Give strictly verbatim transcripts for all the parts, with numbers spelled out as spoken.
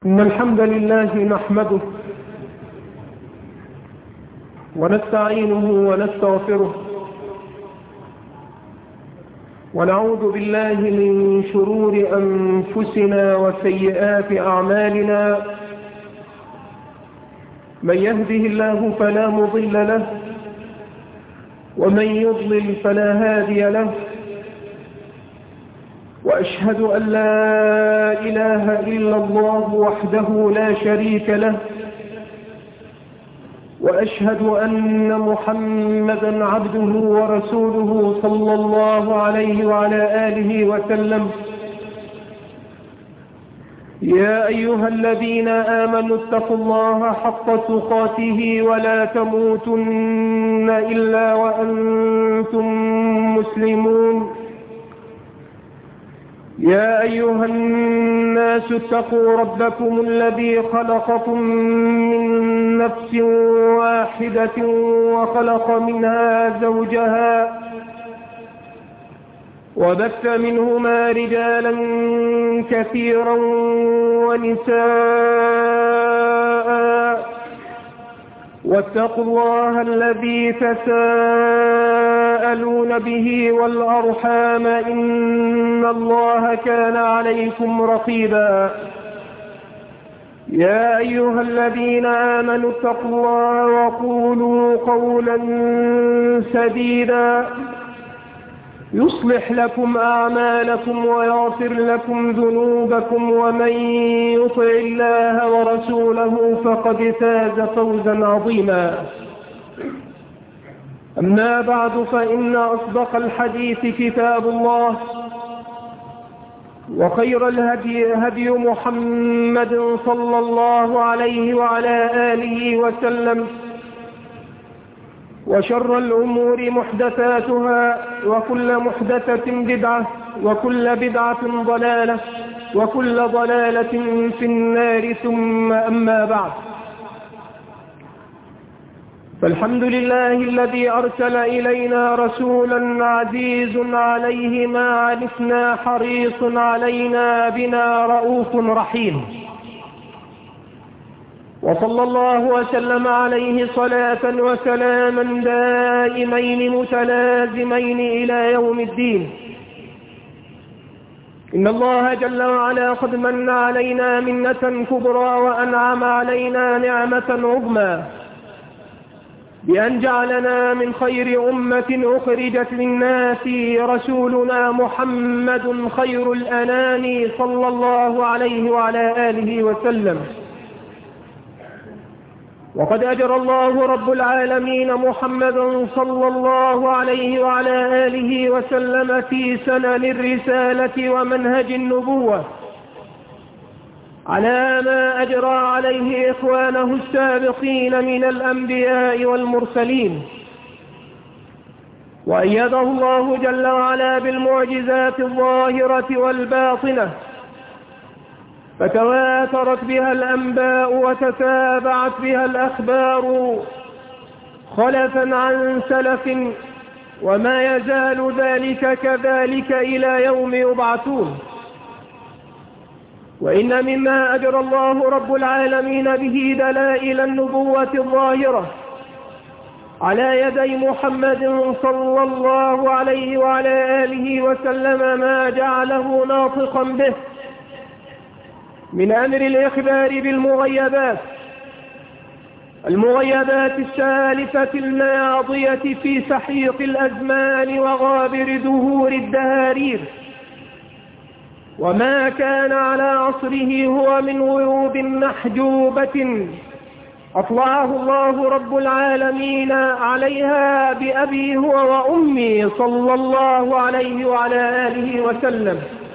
إن الحمد لله نحمده ونستعينه ونستغفره ونعوذ بالله من شرور أنفسنا وسيئات أعمالنا. من يهده الله فلا مضل له ومن يضلل فلا هادي له، وأشهد أن لا إله إلا الله وحده لا شريك له، وأشهد أن محمدا عبده ورسوله صلى الله عليه وعلى آله وسلم. يا أيها الذين آمنوا اتقوا الله حق تقاته ولا تموتن إلا وأنتم مسلمون. يا أيها الناس اتقوا ربكم الذي خلقكم من نفس واحدة وخلق منها زوجها وبث منهما رجالا كثيرا ونساء، واتقوا الله الذي تساءلون به والأرحام إن الله كان عليكم رقيبا. يا أيها الذين آمنوا اتقوا الله وقولوا قولا سديدا يصلح لكم أعمالكم ويغفر لكم ذنوبكم، ومن يطع الله ورسوله فقد فاز فوزا عظيما. أما بعد، فإن أصدق الحديث كتاب الله، وخير الهدي هدي محمد صلى الله عليه وعلى آله وسلم، وشر الأمور محدثاتها، وكل محدثة بدعة، وكل بدعة ضلالة، وكل ضلالة في النار. ثم أما بعد، فالحمد لله الذي أرسل إلينا رسولا عزيز عليه ما عنتنا حريص علينا بنا رؤوف رحيم، وصلى الله وسلم عليه صلاة وسلاما دائمين متلازمين إلى يوم الدين. إن الله جل وعلا قد من علينا منة كبرى وأنعم علينا نعمة عظمى بأن جعلنا من خير أمة أخرجت للناس رسولنا محمد خير الأنام صلى الله عليه وعلى آله وسلم. وقد أجرى الله رب العالمين محمدا صلى الله عليه وعلى آله وسلم في سنن الرسالة ومنهج النبوة على ما أجرى عليه إخوانه السابقين من الأنبياء والمرسلين، وأيده الله جل وعلا بالمعجزات الظاهرة والباطنة، فتواترت بها الأنباء وتتابعت بها الأخبار خلفا عن سلف، وما يزال ذلك كذلك إلى يوم يبعثون. وإن مما أجرى الله رب العالمين به دلائل النبوة الظاهرة على يدي محمد صلى الله عليه وعلى آله وسلم ما جعله ناطقا به من أمر الإخبار بالمغيبات، المغيبات السالفة الماضية في سحيق الأزمان وغابر دهور الدهارير، وما كان على عصره هو من غيوب محجوبة أطلعه الله رب العالمين عليها بأبي هو وأمي صلى الله عليه وعلى آله وسلم.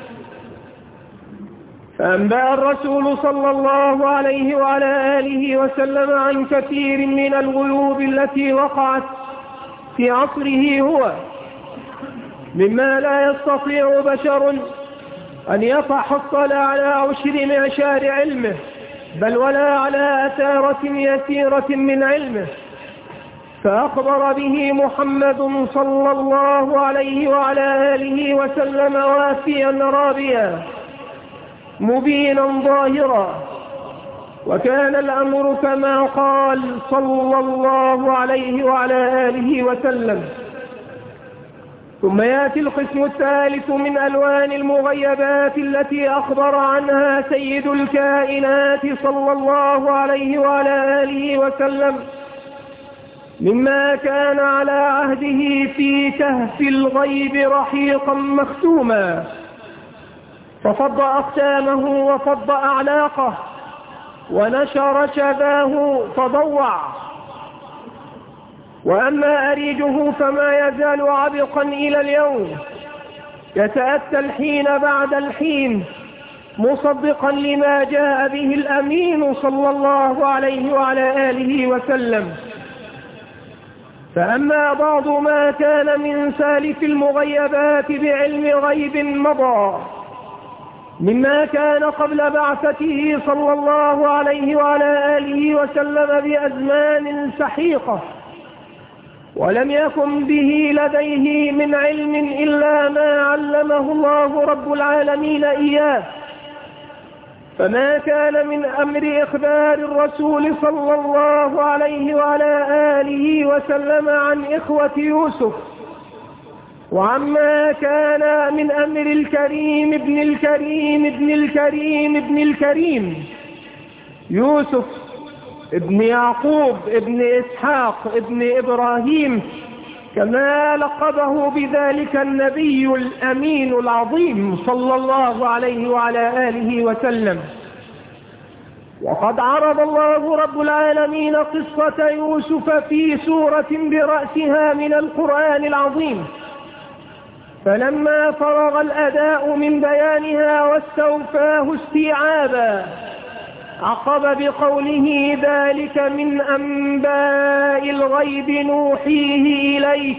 فأنبأ الرسول صلى الله عليه وعلى آله وسلم عن كثير من الغيوب التي وقعت في عصره هو، مما لا يستطيع بشر أن يتحصل على عشر معشار علمه، بل ولا على أثارة يسيرة من علمه. فأخبر به محمد صلى الله عليه وعلى آله وسلم وافيا رابيا مبينا ظاهرا وكان الأمر كما قال صلى الله عليه وعلى آله وسلم. ثم يأتي القسم الثالث من ألوان المغيبات التي أخبر عنها سيد الكائنات صلى الله عليه وعلى آله وسلم، مما كان على عهده في كهف الغيب رحيقا مختوما، ففض أختامه وفض أعلاقه ونشر شذاه فضوع. وأما أريجه فما يزال عبقا إلى اليوم، يتأتى الحين بعد الحين مصدقا لما جاء به الأمين صلى الله عليه وعلى آله وسلم. فأما بعض ما كان من سالف المغيبات بعلم غيب مضى مما كان قبل بعثته صلى الله عليه وعلى آله وسلم بأزمان سحيقة، ولم يكن به لديه من علم إلا ما علمه الله رب العالمين إياه. فما كان من أمر إخبار الرسول صلى الله عليه وعلى آله وسلم عن إخوة يوسف، وعما كان من أمر الكريم ابن الكريم ابن الكريم ابن الكريم يوسف ابن يعقوب ابن إسحاق ابن إبراهيم، كما لقبه بذلك النبي الأمين العظيم صلى الله عليه وعلى آله وسلم. وقد عرض الله رب العالمين قصة يوسف في سورة برأسها من القرآن العظيم، فلما فرغ الأداء من بيانها واستوفاه استيعابا عقب بقوله: ذلك من أنباء الغيب نوحيه إليك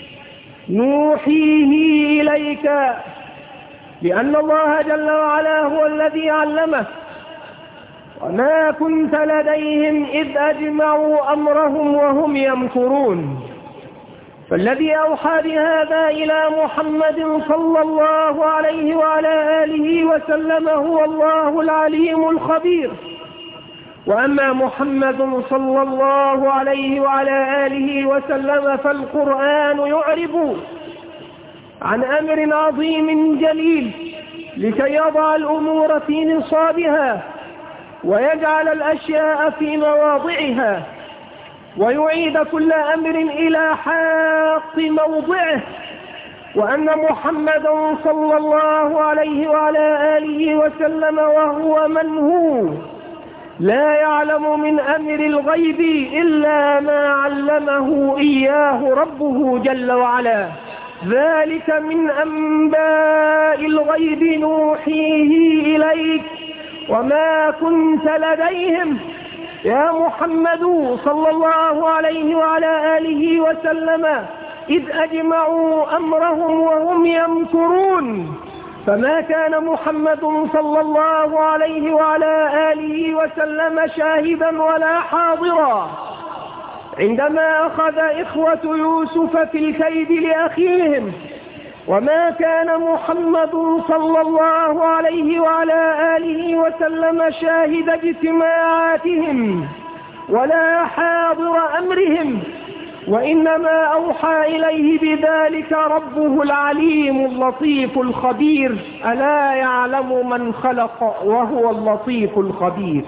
نوحيه إليك لأن الله جل وعلا هو الذي علمه، وما كنت لديهم إذ أجمعوا أمرهم وهم يمكرون. فالذي أوحى بهذا إلى محمد صلى الله عليه وعلى آله وسلم هو الله العليم الخبير. وأما محمد صلى الله عليه وعلى آله وسلم فالقرآن يعرب عن أمر عظيم جليل لكي يضع الأمور في نصابها ويجعل الأشياء في مواضعها ويعيد كل أمر إلى حق موضعه. وأن محمدا صلى الله عليه وعلى آله وسلم وهو من هو لا يعلم من أمر الغيب إلا ما علمه إياه ربه جل وعلا. ذلك من أنباء الغيب نوحيه إليك وما كنت لديهم يا محمد صلى الله عليه وعلى آله وسلم إذ أجمعوا أمرهم وهم يمكرون. فما كان محمد صلى الله عليه وعلى آله وسلم شاهدا ولا حاضرا عندما أخذ إخوة يوسف في الكيد لأخيهم، وما كان محمد صلى الله عليه وعلى آله وسلم شاهد اجتماعاتهم ولا حاضر أمرهم، وإنما أوحى إليه بذلك ربه العليم اللطيف الخبير. ألا يعلم من خلق وهو اللطيف الخبير.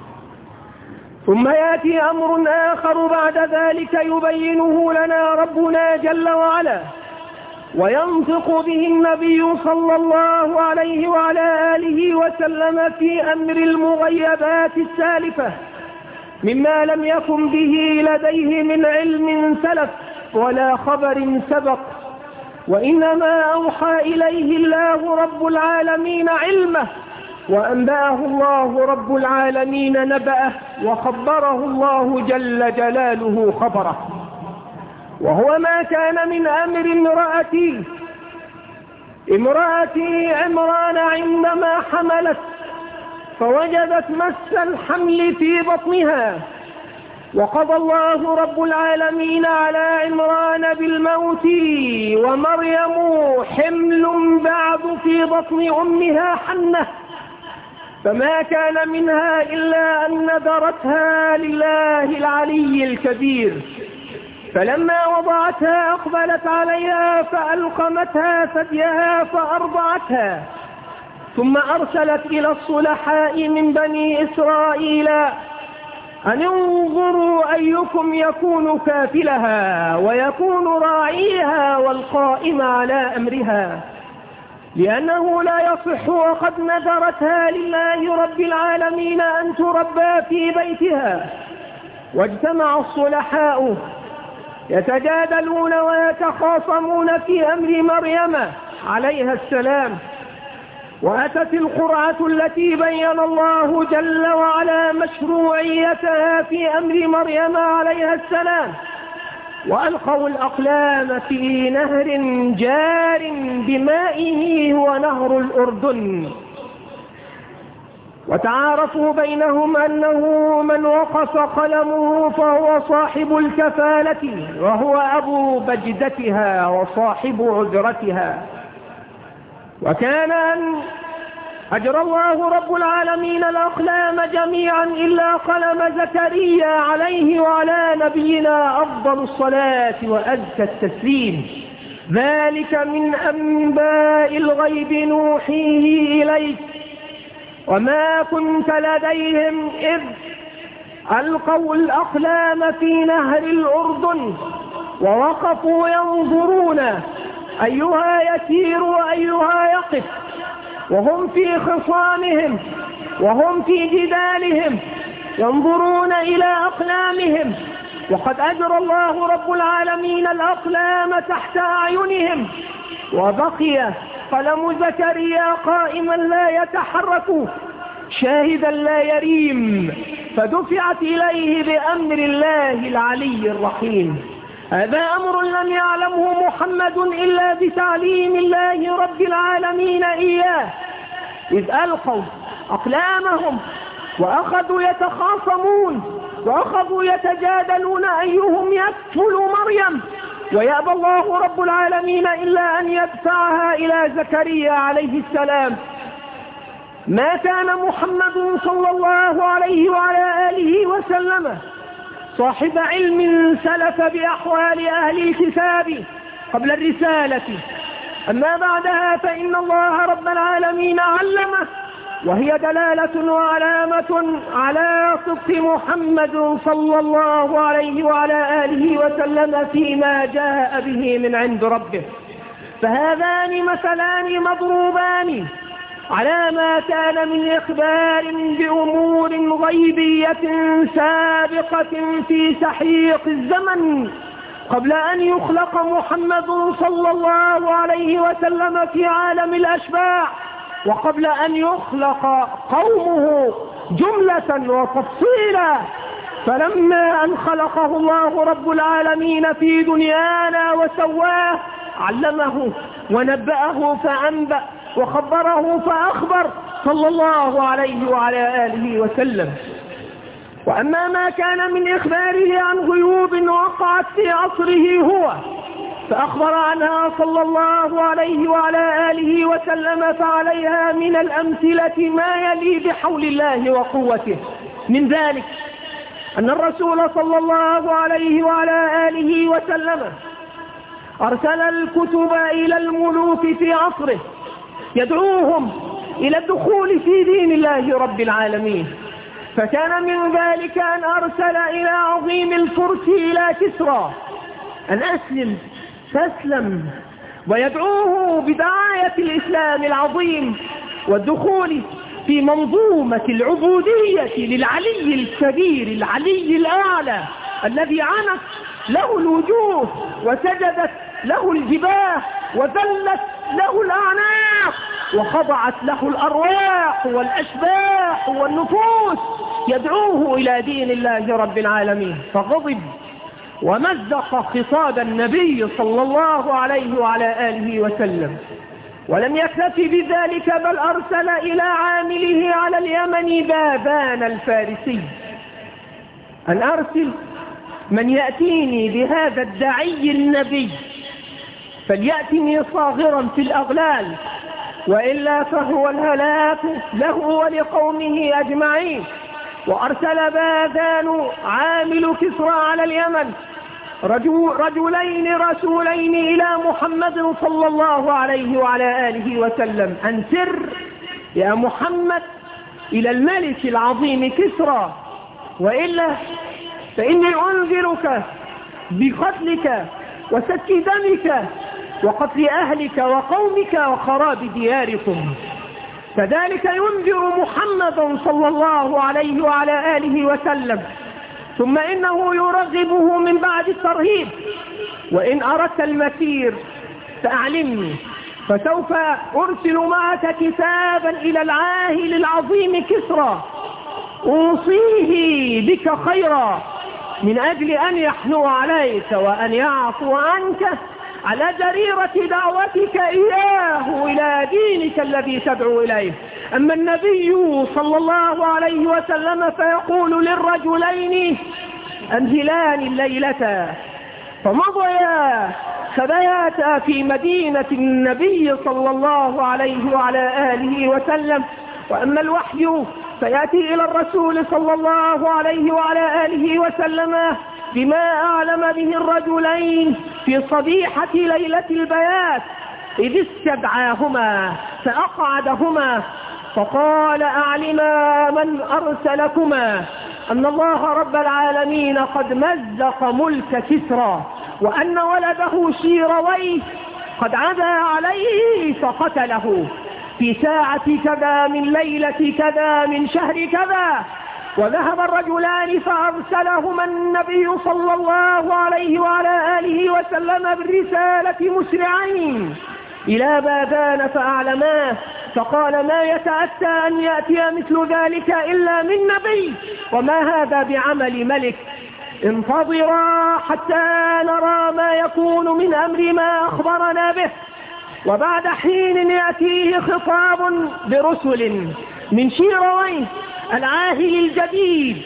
ثم يأتي أمر آخر بعد ذلك يبينه لنا ربنا جل وعلا وينطق به النبي صلى الله عليه وعلى آله وسلم في أمر المغيبات السالفة مما لم يكن به لديه من علم سلف ولا خبر سبق، وإنما أوحى إليه الله رب العالمين علمه وأنبأه الله رب العالمين نبأه وخبره الله جل جلاله خبره. وهو ما كان من أمر امرأتي امرأتي عمران عندما حملت فوجدت مس الحمل في بطنها، وقضى الله رب العالمين على عمران بالموت ومريم حمل بعد في بطن أمها حنة، فما كان منها إلا أن نذرتها لله العلي الكبير، فلما وضعتها أقبلت عليها فألقمتها ثديها فأرضعتها، ثم أرسلت إلى الصلحاء من بني إسرائيل أن انظروا أيكم يكون كافلها ويكون راعيها والقائم على أمرها، لأنه لا يصح وقد نذرتها لله رب العالمين أن تربى في بيتها. واجتمع الصلحاء يتجادلون ويتخاصمون في أمر مريم عليها السلام، وأتت القرعة التي بين الله جل وعلا مشروعيتها في أمر مريم عليها السلام، وألقوا الأقلام في نهر جار بمائه هو نهر الأردن، وتعارفوا بينهم أنه من وقف قلمه فهو صاحب الكفالة وهو أبو بجدتها وصاحب عذرتها. وكان أن أجرى الله رب العالمين الأقلام جميعا إلا قلم زكريا عليه وعلى نبينا أفضل الصلاة وأزكى التسليم. ذلك من أنباء الغيب نوحيه إليك وما كنت لديهم إذ ألقوا الأقلام في نهر الأردن ووقفوا ينظرون أيها يسير وأيها يقف، وهم في خصامهم وهم في جدالهم ينظرون إلى أقلامهم، وقد أجرى الله رب العالمين الأقلام تحت أعينهم، وبقي قلم زكريا قائما لا يتحرك شاهدا لا يريم، فدفعت إليه بأمر الله العلي الرحيم. هذا أمر لم يعلمه محمد إلا بتعليم الله رب العالمين إياه، إذ ألقوا أقلامهم وأخذوا يتخاصمون وأخذوا يتجادلون أيهم يكفل مريم، ويأبى الله رب العالمين إلا أن يدفعها إلى زكريا عليه السلام. ما كان محمد صلى الله عليه وعلى آله وسلم صاحب علم سلف بأحوال أهل الكتاب قبل الرسالة، أما بعدها فإن الله رب العالمين علمه، وهي دلالة وعلامة على صدق محمد صلى الله عليه وعلى آله وسلم فيما جاء به من عند ربه. فهذان مثلان مضروبان على ما كان من إخبار بأمور غيبية سابقة في سحيق الزمن قبل أن يخلق محمد صلى الله عليه وسلم في عالم الأشباح، وقبل أن يخلق قومه جملة وتفصيلا. فلما أن خلقه الله رب العالمين في دنيانا وسواه علمه ونبأه فأنبأ وخبره فأخبر صلى الله عليه وعلى آله وسلم. وأما ما كان من إخباره عن غيوب وقعت في عصره هو فأخبر عنها صلى الله عليه وعلى آله وسلم، فعليها من الأمثلة ما يلي بحول الله وقوته. من ذلك أن الرسول صلى الله عليه وعلى آله وسلم أرسل الكتب إلى الملوك في عصره يدعوهم إلى الدخول في دين الله رب العالمين، فكان من ذلك أن أرسل إلى عظيم الفرس إلى كسرى أن أسلم تسلم، ويدعوه بدعاية الإسلام العظيم والدخول في منظومة العبودية للعلي الكبير العلي الأعلى الذي عنت له الوجوه وسجدت له الجباه وذلت له الأعناق وخضعت له الأرواح والأشباح والنفوس، يدعوه إلى دين الله رب العالمين. فغضب ومزق خطاب النبي صلى الله عليه وعلى آله وسلم، ولم يكتفي بذلك بل أرسل إلى عامله على اليمن باذان الفارسي أن أرسل من يأتيني بهذا الداعي النبي فليأتني صاغرا في الأغلال وإلا فهو الهلاك له ولقومه أجمعين. وأرسل باذان عامل كسرى على اليمن رجلين رسولين إلى محمد صلى الله عليه وعلى آله وسلم أن سر يا محمد إلى الملك العظيم كسرى، وإلا فإني أنذرك بقتلك وسفك دمك وقتل أهلك وقومك وخراب دياركم. كذلك ينذر محمد صلى الله عليه وعلى آله وسلم. ثم إنه يرغبه من بعد الترهيب: وإن أردت المسير فأعلمني، فسوف أرسل معك كتابا إلى العاهل العظيم كسرى أوصيه بك خيرا من أجل أن يحنو عليك وأن يعفو عنك على جريرة دعوتك إياه إلى دينك الذي تدعو إليه. أما النبي صلى الله عليه وسلم فيقول للرجلين أنزلان الليلة، فمضيا فبياتا في مدينة النبي صلى الله عليه وعلى آله وسلم. وأما الوحي فيأتي إلى الرسول صلى الله عليه وعلى آله وسلم بما أعلم به الرجلين في صبيحة ليلة البيات، إذ استدعاهما فأقعدهما فقال: أعلما من أرسلكما أن الله رب العالمين قد مزق ملك كسرى، وأن ولده شيرويه قد عدا عليه فقتله في ساعة كذا من ليلة كذا من شهر كذا. وذهب الرجلان فأرسلهما النبي صلى الله عليه وعلى آله وسلم بالرسالة مسرعين إلى باذان فأعلماه، فقال: ما يتأتى أن يأتي مثل ذلك إلا من نبي، وما هذا بعمل ملك، انتظرا حتى نرى ما يكون من أمر ما أخبرنا به. وبعد حين يأتيه خطاب برسل من شيرويه العاهل الجديد،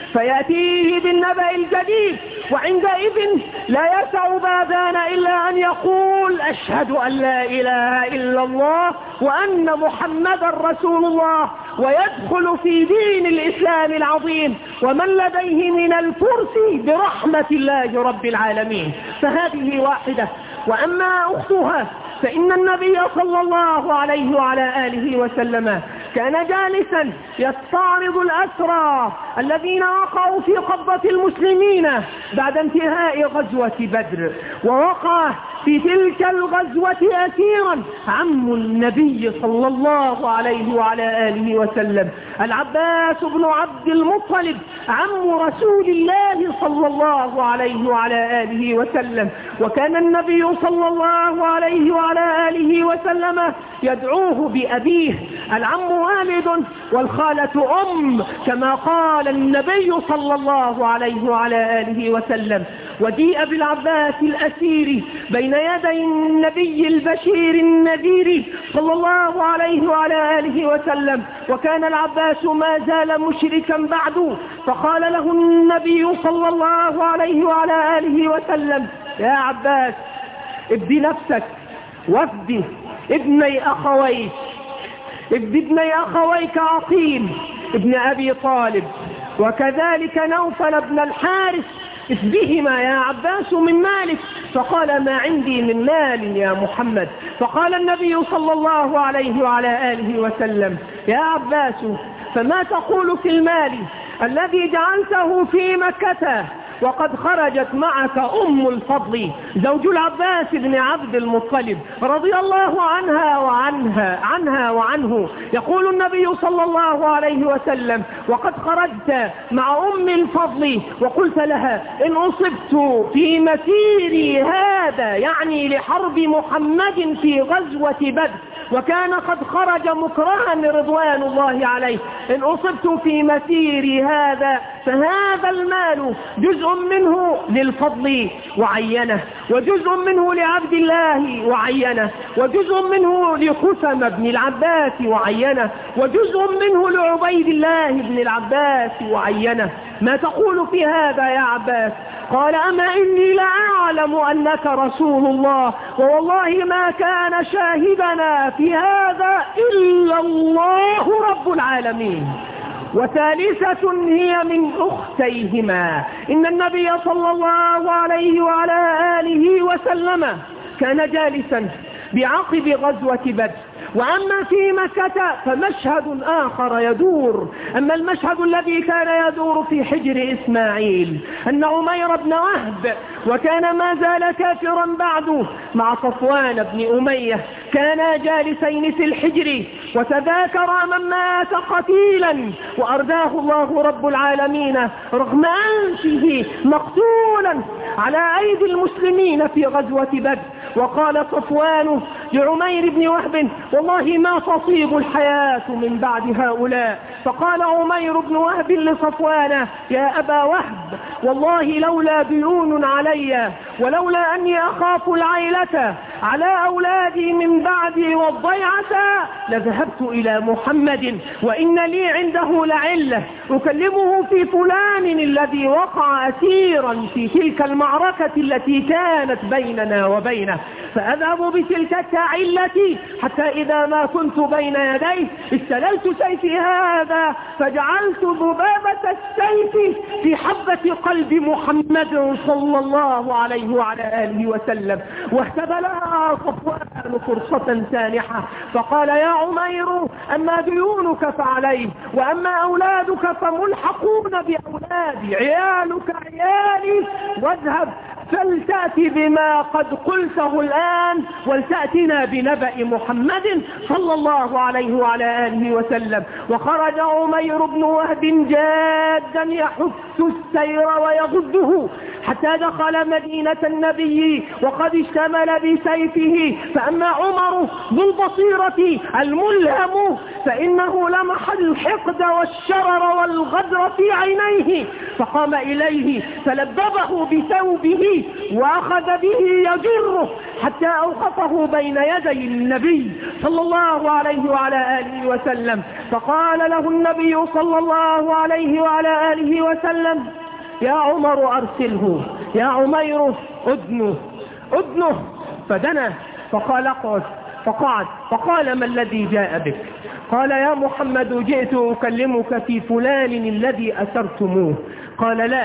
فيأتيه بالنبأ الجديد، وعندئذ لا يسع باذان إلا أن يقول: أشهد أن لا إله إلا الله وأن محمدا رسول الله، ويدخل في دين الإسلام العظيم ومن لديه من الفرس برحمة الله رب العالمين. فهذه واحدة. وأما أختها فإن النبي صلى الله عليه وعلى آله وسلم كان جالسا يستعرض الأسرى الذين وقعوا في قبضة المسلمين بعد انتهاء غزوة بدر. ووقع في تلك الغزوة أسيرا عم النبي صلى الله عليه وعلى آله وسلم العباس بن عبد المطلب عم رسول الله صلى الله عليه وعلى آله وسلم. وكان النبي صلى الله عليه وعلى آله وسلم يدعوه بأبيه، العم والد والخالة أم، كما قال النبي صلى الله عليه وعلى آله وسلم. وجيء بالعباس الأسير بين يدي النبي البشير النذير صلى الله عليه وعلى آله وسلم، وكان العباس ما زال مشركا بعد، فقال له النبي صلى الله عليه وعلى آله وسلم: يا عباس، ابدي نفسك وافدي ابني أخويك، ابدي ابني أخويك عقيل ابن أبي طالب، وكذلك نوفل بن الحارث، افدهما يا عباس من مالك. فقال: ما عندي من مال يا محمد. فقال النبي صلى الله عليه وعلى آله وسلم: يا عباس، فما تقول في المال الذي جعلته في مكة وقد خرجت معك أم الفضل زوج العباس بن عبد المطلب رضي الله عنها وعنها عنها وعنه؟ يقول النبي صلى الله عليه وسلم: وقد خرجت مع أم الفضل وقلت لها: إن أصبت في مسيري هذا، يعني لحرب محمد في غزوة بدر، وكان قد خرج مكرها رضوان الله عليه، إن أصبت في مسيري هذا فهذا المال جزء منه للفضل وعينه، وجزء منه لعبد الله وعينه، وجزء منه لخثم بن العباس وعينه، وجزء منه لعبيد الله بن العباس وعينه. ما تقول في هذا يا عباس؟ قال أما إني لأعلم أنك رسول الله، ووالله ما كان شاهدنا في هذا إلا الله رب العالمين. وثالثة هي من أختيهما، إن النبي صلى الله عليه وعلى آله وسلم كان جالسا بعقب غزوة بدر، وأما في مكة فمشهد آخر يدور. أما المشهد الذي كان يدور في حجر إسماعيل أن عمير بن وهب، وكان ما زال كافرا بعده، مع صفوان بن أمية، كانا جالسين في الحجر وتذاكرا من مات قتيلا وأرداه الله رب العالمين رغم أنفه مقتولا على أيدي المسلمين في غزوة بدر. وقال صفوان لعمير بن وهب والله ما تصيب الحياة من بعد هؤلاء. فقال عمير بن وهب لصفوان يا أبا وهب والله لولا ديون علي ولولا أني أخاف العيلة على أولادي من بعدي والضيعة لذهبت إلى محمد وإن لي عنده لعلة أكلمه في فلان الذي وقع أسيرا في تلك المعركة التي كانت بيننا وبينه، فأذهب بتلك العلة حتى إذا ما كنت بين يديه استللت سيفي هذا فجعلت ذبابة السيف في حبة قلب محمد صلى الله عليه وعلى آله وسلم. واهتبلها صفوان فرصة سانحة فقال يا عمير أما ديونك فعليه، وأما أولادك فملحقون بأولادي، عيالك عيالي، واذهب فلتأتي بما قد قلته الآن ولتأتنا بنبأ محمد صلى الله عليه وعلى آله وسلم. وخرج عمير بن وهب جادا يحث السير ويغده حتى دخل مدينة النبي وقد اشتمل بسيفه. فأما عمر ذو البصيرة الملهم فإنه لمح الحقد والشرر والغدر في عينيه فقام إليه فلببه بثوبه وأخذ به يجره حتى أوقفه بين يدي النبي صلى الله عليه وعلى آله وسلم. فقال له النبي صلى الله عليه وعلى آله وسلم يا عمر أرسله، يا عمير أدنه أدنه. فدنا فقال اقعد فقعد. فقال ما الذي جاء بك؟ قال يا محمد جئت أكلمك في فلان الذي أسرتموه. قال لا،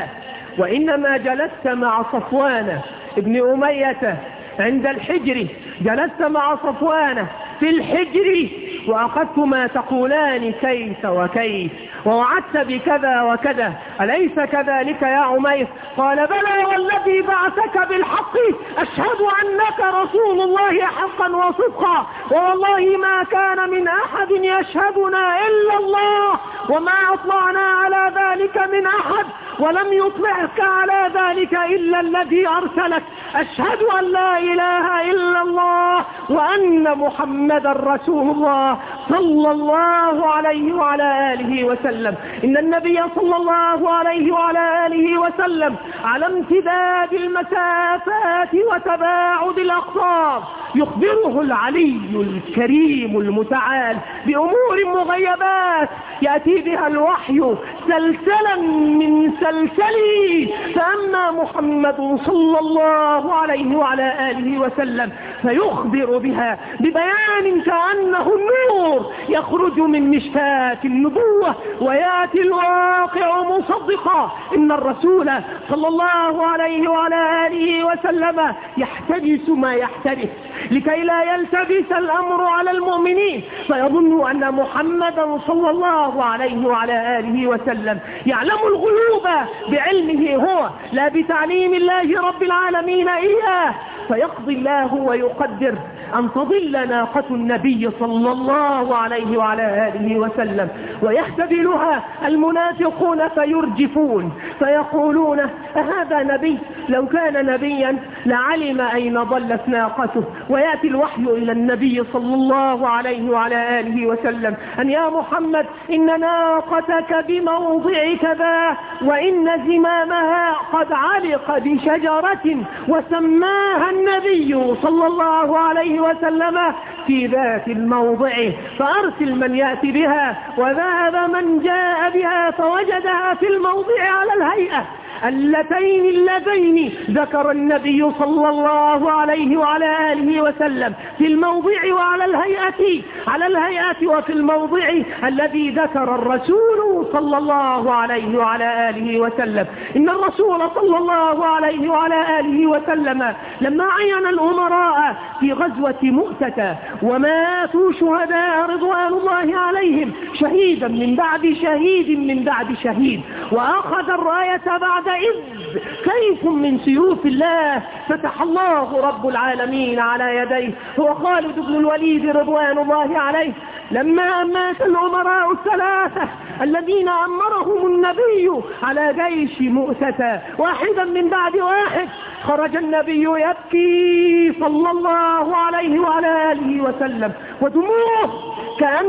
وإنما جلست مع صفوان ابن أمية عند الحجر، جلست مع صفوان في الحجر وأخذت ما تقولان كيف وكيف ووعدت بكذا وكذا، أليس كذلك يا عمير؟ قال بلى والذي بعثك بالحق أشهد أنك رسول الله حقا وصدقا، ووالله ما كان من أحد يشهدنا إلا الله وما أطلعنا على ذلك من أحد ولم يطلعك على ذلك إلا الذي أرسلك. أشهد أن لا إله إلا الله وأن محمد رسول الله صلى الله عليه وعلى آله وسلم. إن النبي صلى الله عليه وعلى آله وسلم على امتداد المسافات وتباعد الأقطار يخبره العلي الكريم المتعال بأمور مغيبات يأتي بها الوحي سلسلا من سلسله. فأما محمد صلى الله عليه وعلى آله وسلم فيخبر بها ببيان كأنه النور يخرج من مشفاة النبوة ويأتي الواقع مصدقا. إن الرسول صلى الله عليه وعلى آله وسلم يحتجس ما يحتجس لكي لا يلتبس الأمر على المؤمنين فيظن أن محمدا صلى الله عليه وعلى آله وسلم يعلم الغيوب بعلمه هو لا بتعليم الله رب العالمين إياه. فيقضي الله ويقدر أن تضل ناقة النبي صلى الله عليه وعلى آله وسلم ويحتبلها المنافقون فيرجفون فيقولون أهذا نبي؟ لو كان نبيا لعلم أين ضلت ناقته، ويأتي الوحي إلى النبي صلى الله عليه وعلى آله وسلم أن يا محمد إن ناقتك بموضع كذا، وإن زمامها قد علق بشجرة، وسماها النبي صلى الله عليه وسلم في ذات الموضع، فأرسل من يأتي بها. وذهب من جاء بها فوجدها في الموضع على الهيئة اللتين اللذين ذكر النبي صلى الله عليه وعلى آله وسلم، في الموضع وعلى الهيئة، على الهيئة وفي الموضع الذي ذكر الرسول صلى الله عليه وعلى آله وسلم. إن الرسول صلى الله عليه وعلى آله وسلم لما عين الأمراء في غزوة مؤتة وماتوا شهداء رضوان الله عليهم، شهيدا من بعد شهيد من بعد شهيد، وأخذ الراية بعد إذ كيف من سيوف الله فتح الله رب العالمين على يديه هو خالد بن الوليد رضوان الله عليه. لما مات الأمراء الثلاثة الذين أمرهم النبي على جيش مؤتة واحدا من بعد واحد، خرج النبي يبكي صلى الله عليه وعلى آله وسلم، ودموعه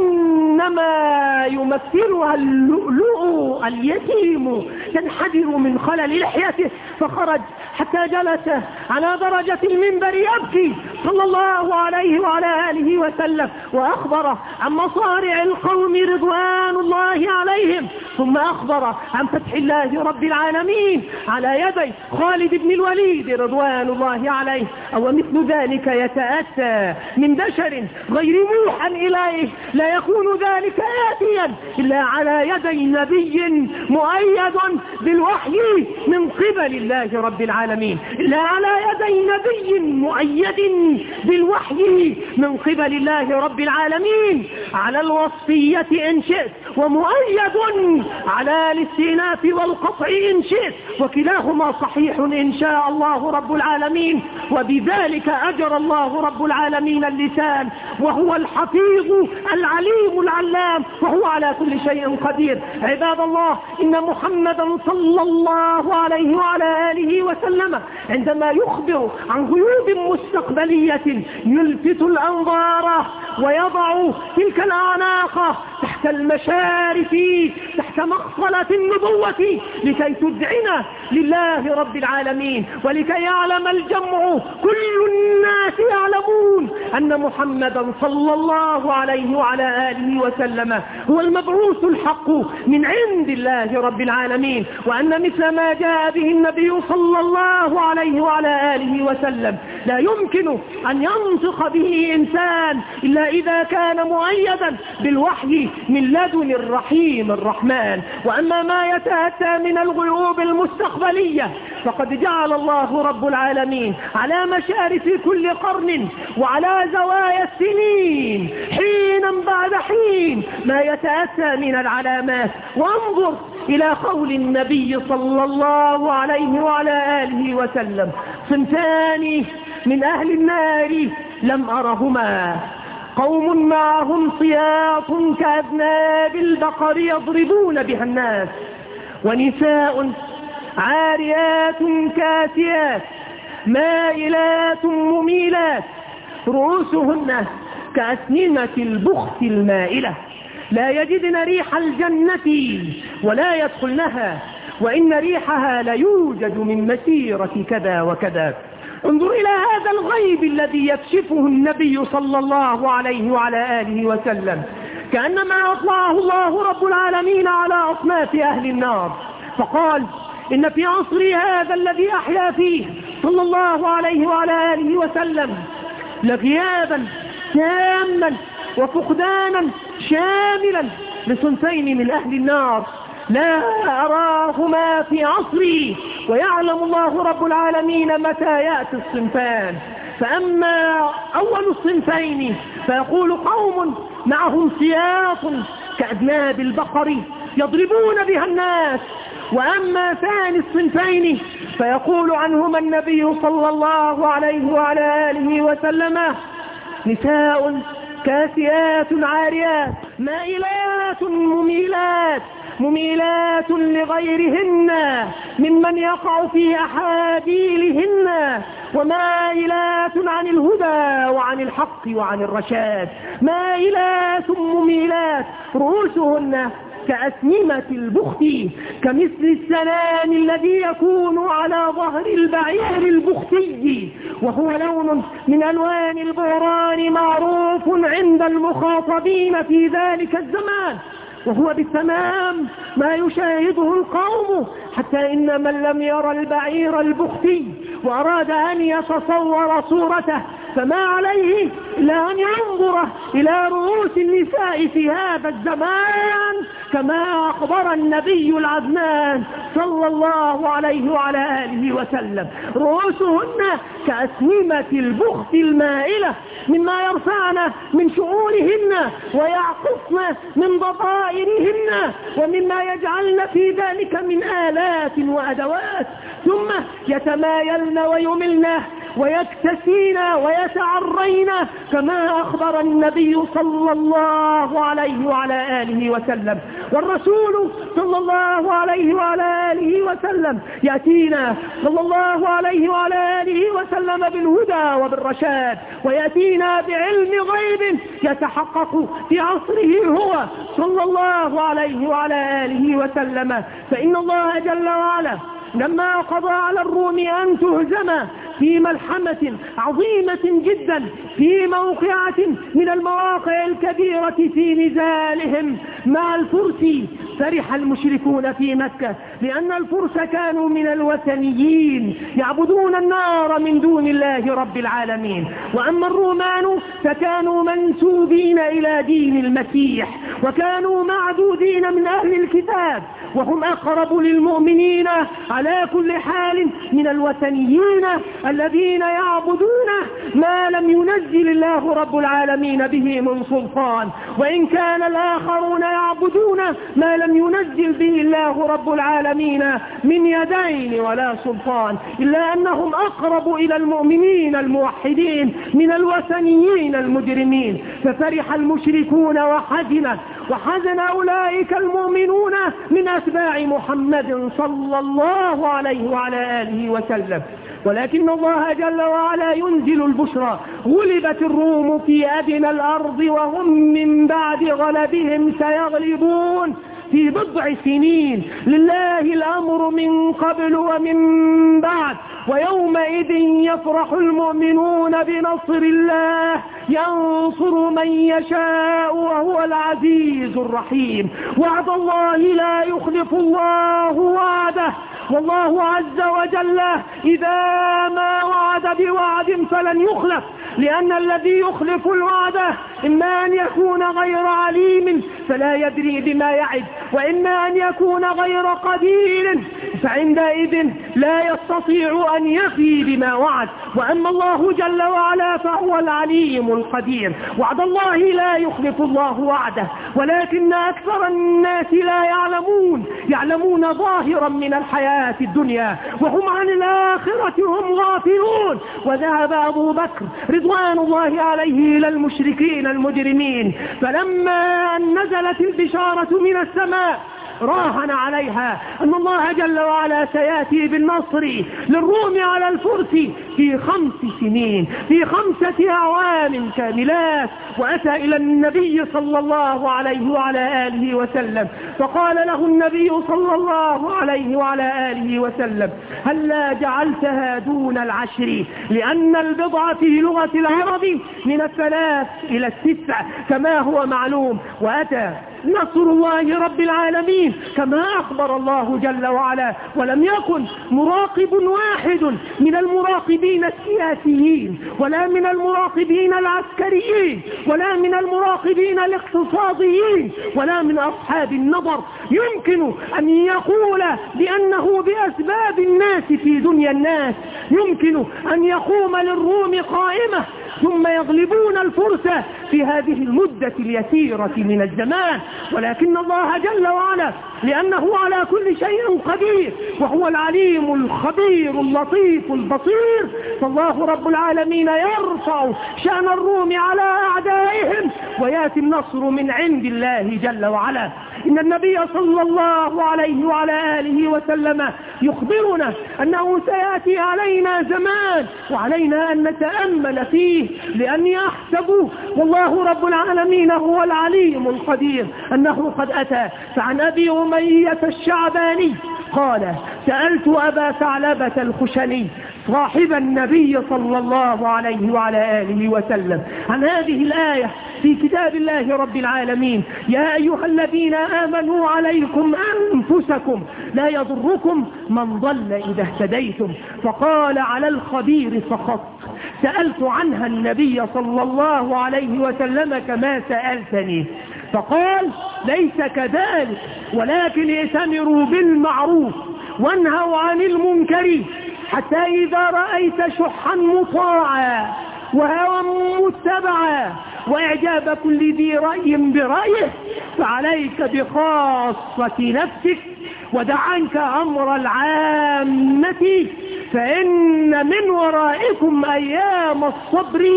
كأنما يمثلها اللؤلؤ اليتيم تنحدر من خلل لحيته، فخرج حتى جلس على درجة المنبر يبكي صلى الله عليه وعلى آله وسلم، وأخبر عن مصارع القوم رضوان الله عليهم، ثم أخبر عن فتح الله رب العالمين على يدي خالد بن الوليد رضوان الله عليه. أو مثل ذلك يتأتى من بشر غير موحى إليه، لا يكون ذلك آتيا إلا على يدي نبي مؤيد بالوحي من قبل الله رب العالمين، إلا على يدي نبي مؤيد بالوحي من قبل الله رب العالمين، على الوصفية إن شئت، ومؤيد على الاستئناف والقطع إن شئت، وكلاهما صحيح إن شاء الله رب العالمين. وبذلك أجر الله رب العالمين اللسان، وهو الحفيظ العليم العلام، وهو على كل شيء قدير. عباد الله، إن محمدا صلى الله عليه وعلى آله وسلم عندما يخبر عن غيوب مستقبلية يلفت الأنظار ويضع تلك الأعناق تحت المشارف، تحت مخصلة النبوة، لكي تدعنا لله رب العالمين، ولكي يعلم الجمع كل الناس يعلمون أن محمدا صلى الله عليه وعلى آله وسلم هو المبعوث الحق من عند الله رب العالمين، وأن مثل ما جاء به النبي صلى الله عليه وعلى آله وسلم لا يمكن أن ينطق به إنسان إلا إذا كان مؤيدا بالوحي من لدن الرحيم الرحمن. وأما ما يتأتى من الغيوب المستقبلية فقد جعل الله رب العالمين على مشارف كل قرن وعلى زوايا السنين حينا بعد حين ما يتأتى من العلامات. وانظر إلى قول النبي صلى الله عليه وعلى آله وسلم: صنفان من أهل النار لم أرهما، قوم معهم صياط كأذناب البقر يضربون بها الناس، ونساء عاريات كاسيات مائلات مميلات رؤوسهن كأسنمة البخت المائلة، لا يجدن ريح الجنة ولا يدخلنها، وإن ريحها ليوجد من مسيرة كذا وكذا. انظر إلى هذا الغيب الذي يكشفه النبي صلى الله عليه وعلى آله وسلم، كأنما أطلعه الله رب العالمين على أصناف أهل النار، فقال: إن في عصر هذا الذي أحيا فيه صلى الله عليه وعلى آله وسلم لغيابا تاما وفقدانا شاملا لصنفين من أهل النار لا أراهما في عصري، ويعلم الله رب العالمين متى يأتي الصنفان. فأما أول الصنفين فيقول: قوم معهم سياط كأذناب البقر يضربون بها الناس. وأما ثاني الصنفين فيقول عنهما النبي صلى الله عليه وعلى آله وسلم: نساء كاسيات عاريات مائلات مميلات مميلات لغيرهن ممن يقع في أحاديلهن، ومائلات عن الهدى وعن الحق وعن الرشاد، مائلات مميلات، رؤوسهن كأسنمة البخت، كمثل السنان الذي يكون على ظهر البعير البختي، وهو لون من ألوان البهران معروف عند المخاطبين في ذلك الزمان، وهو بالتمام ما يشاهده القوم، حتى إن من لم ير البعير البختي وأراد أن يتصور صورته فما عليه إلا أن ينظر إلى رؤوس النساء في هذا الزمان، كما أخبر النبي العدنان صلى الله عليه وعلى آله وسلم: رؤوسهن كأسنمة البخت المائلة، مما يرفعن من شعورهن ويعقصن من ضفائرهن، ومما يجعلن في ذلك من آلات وأدوات، ثم يتمايلن ويملن ويكتسين ويتعرين، كما أخبر النبي صلى الله عليه وعلى آله وسلم. والرسول صلى الله عليه وعلى آله وسلم يأتينا صلى الله عليه وعلى آله وسلم بالهدى وبالرشاد، ويأتينا بعلم غيب يتحقق في عصره هو صلى الله عليه وعلى آله وسلم. فإن الله جل وعلا لما قضى على الروم أن تهزم في ملحمة عظيمة جدا في موقعة من المواقع الكبيرة في نزالهم مع الفرس، فرح المشركون في مكة، لأن الفرس كانوا من الوثنيين يعبدون النار من دون الله رب العالمين، وأما الرومان فكانوا منسوبين إلى دين المسيح، وكانوا معدودين من أهل الكتاب، وهم أقرب للمؤمنين على كل حال من الوثنيين الذين يعبدون ما لم ينزل الله رب العالمين به من سلطان، وإن كان الآخرون يعبدون ما لم ينزل به الله رب العالمين من يدين ولا سلطان، إلا أنهم أقرب إلى المؤمنين الموحدين من الوثنيين المجرمين. ففرح المشركون وحزن وحزن أولئك المؤمنون من أتباع محمد صلى الله عليه وعلى آله وسلم. ولكن الله جل وعلا ينزل البشرى: غلبت الروم في أدنى الأرض وهم من بعد غلبهم سيغلبون في بضع سنين، لله الأمر من قبل ومن بعد، ويومئذ يفرح المؤمنون بنصر الله ينصر من يشاء وهو العزيز الرحيم. وعد الله لا يخلف الله وعده، والله عز وجل إذا ما وعد بوعد فلن يخلف، لأن الذي يخلف الوعد إما أن يكون غير عليم فلا يدري بما يعد، وإما أن يكون غير قدير فعندئذ لا يستطيع أن يفي بما وعد. وأما الله جل وعلا فهو العليم القدير. وعد الله لا يخلف الله وعده، ولكن أكثر الناس لا يعلمون يعلمون ظاهرا من الحياة الدنيا وهم عن الآخرة هم غافلون. وذهب أبو بكر رضوان الله عليه إلى المشركين المجرمين، فلما أن نزلت البشارة من السماء راهن عليها أن الله جل وعلا سيأتي بالنصر للروم على الفرس في خمس سنين، في خمسة أعوام كاملات. وأتى إلى النبي صلى الله عليه وعلى آله وسلم فقال له النبي صلى الله عليه وعلى آله وسلم: هلا جعلتها دون العشر، لأن البضع في لغة العرب من الثلاث إلى التسع كما هو معلوم. وأتى نصر الله رب العالمين كما أخبر الله جل وعلا، ولم يكن مراقب واحد من المراقبين السياسيين ولا من المراقبين العسكريين ولا من المراقبين الاقتصاديين ولا من أصحاب النظر يمكن أن يقول بأنه بأسباب الناس في دنيا الناس يمكن أن يقوم للروم قائمة ثم يغلبون الفرس في هذه المدة اليسيرة من الزمان. ولكن الله جل وعلا لأنه على كل شيء قدير وهو العليم الخبير اللطيف البصير، فالله رب العالمين يرفع شأن الروم على أعدائهم ويأتي النصر من عند الله جل وعلا. إن النبي صلى الله عليه وعلى آله وسلم يخبرنا أنه سيأتي علينا زمان وعلينا أن نتأمل فيه، لأني أحسب والله رب العالمين هو العليم القدير أنه قد أتى. فعن أبي أمية الشعباني قال: سألت أبا ثعلبة الخشني صاحب النبي صلى الله عليه وعلى آله وسلم عن هذه الآية في كتاب الله رب العالمين: يا أيها الذين آمنوا عليكم أنفسكم لا يضركم من ضل إذا اهتديتم. فقال: على الخبير فقط. سألت عنها النبي صلى الله عليه وسلم كما سألتني، فقال: ليس كذلك، ولكن ائتمروا بالمعروف وانهوا عن المنكر، حتى إذا رأيت شحا مطاعا وهوى متبعا وإعجاب كل ذي رأي برأيه فعليك بخاصة نفسك ودع عنك أمر العامة، فإن من ورائكم أيام الصبر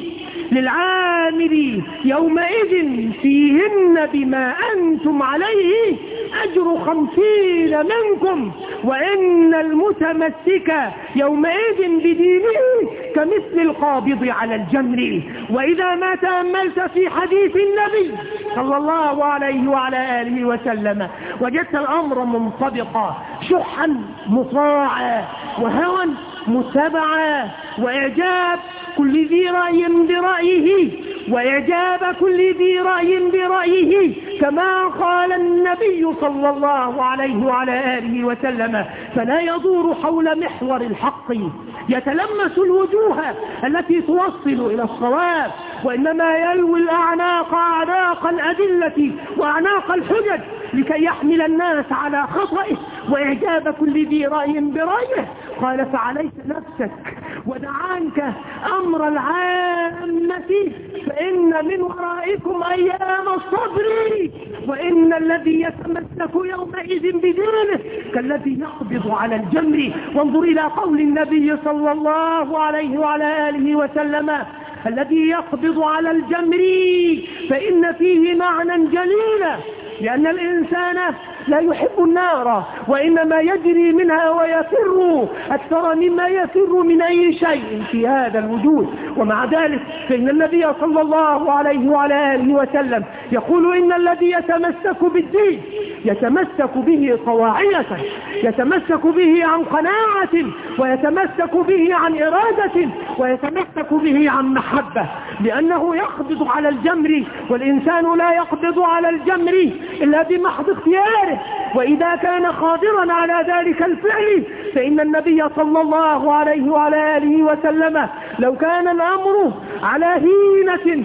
للعامل يومئذ فيهن بما أنتم عليه أجر خمسين منكم، وإن المتمسك يومئذ بدينه كمثل القابض على الجمر. وإذا ما تأملت في حديث النبي صلى الله عليه وعلى آله وسلم وجدت الأمر منطبقا: شحا مطاعا وهوى متبعا وإعجاب كل ذي رأي برأيه وإعجاب كل ذي رأي برأيه، كما قال النبي صلى الله عليه وعلى آله وسلم: فلا يدور حول محور الحق يتلمس الوجوه التي توصل إلى الصواب، وإنما يلوي الأعناق أعناق الأدلة وأعناق الحجج لكي يحمل الناس على خطئه وإعجاب كل ذي رأي برأيه. قال: فعليك نفسك ودع عنك أمر العامة، فإن من ورائكم أيام الصبر، وإن الذي يتمسك يومئذ بدينه كالذي يقبض على الجمر. وانظر إلى قول النبي صلى الله عليه وعلى آله وسلم: الذي يقبض على الجمر فإن فيه معنى جليلا، لأن الإنسان لا يحب النار وإنما يجري منها ويفر أكثر مما يفر من أي شيء في هذا الوجود. ومع ذلك فإن النبي صلى الله عليه وعلى آله وسلم يقول: إن الذي يتمسك بالدين يتمسك به طواعية، يتمسك به عن قناعة، ويتمسك به عن إرادة، ويتمسك به عن محبة، لأنه يقبض على الجمر، والإنسان لا يقبض على الجمر إلا بمحض اختياره. وإذا كان قادرا على ذلك الفعل فإن النبي صلى الله عليه وعلى آله وسلم لو كان الأمر على هينة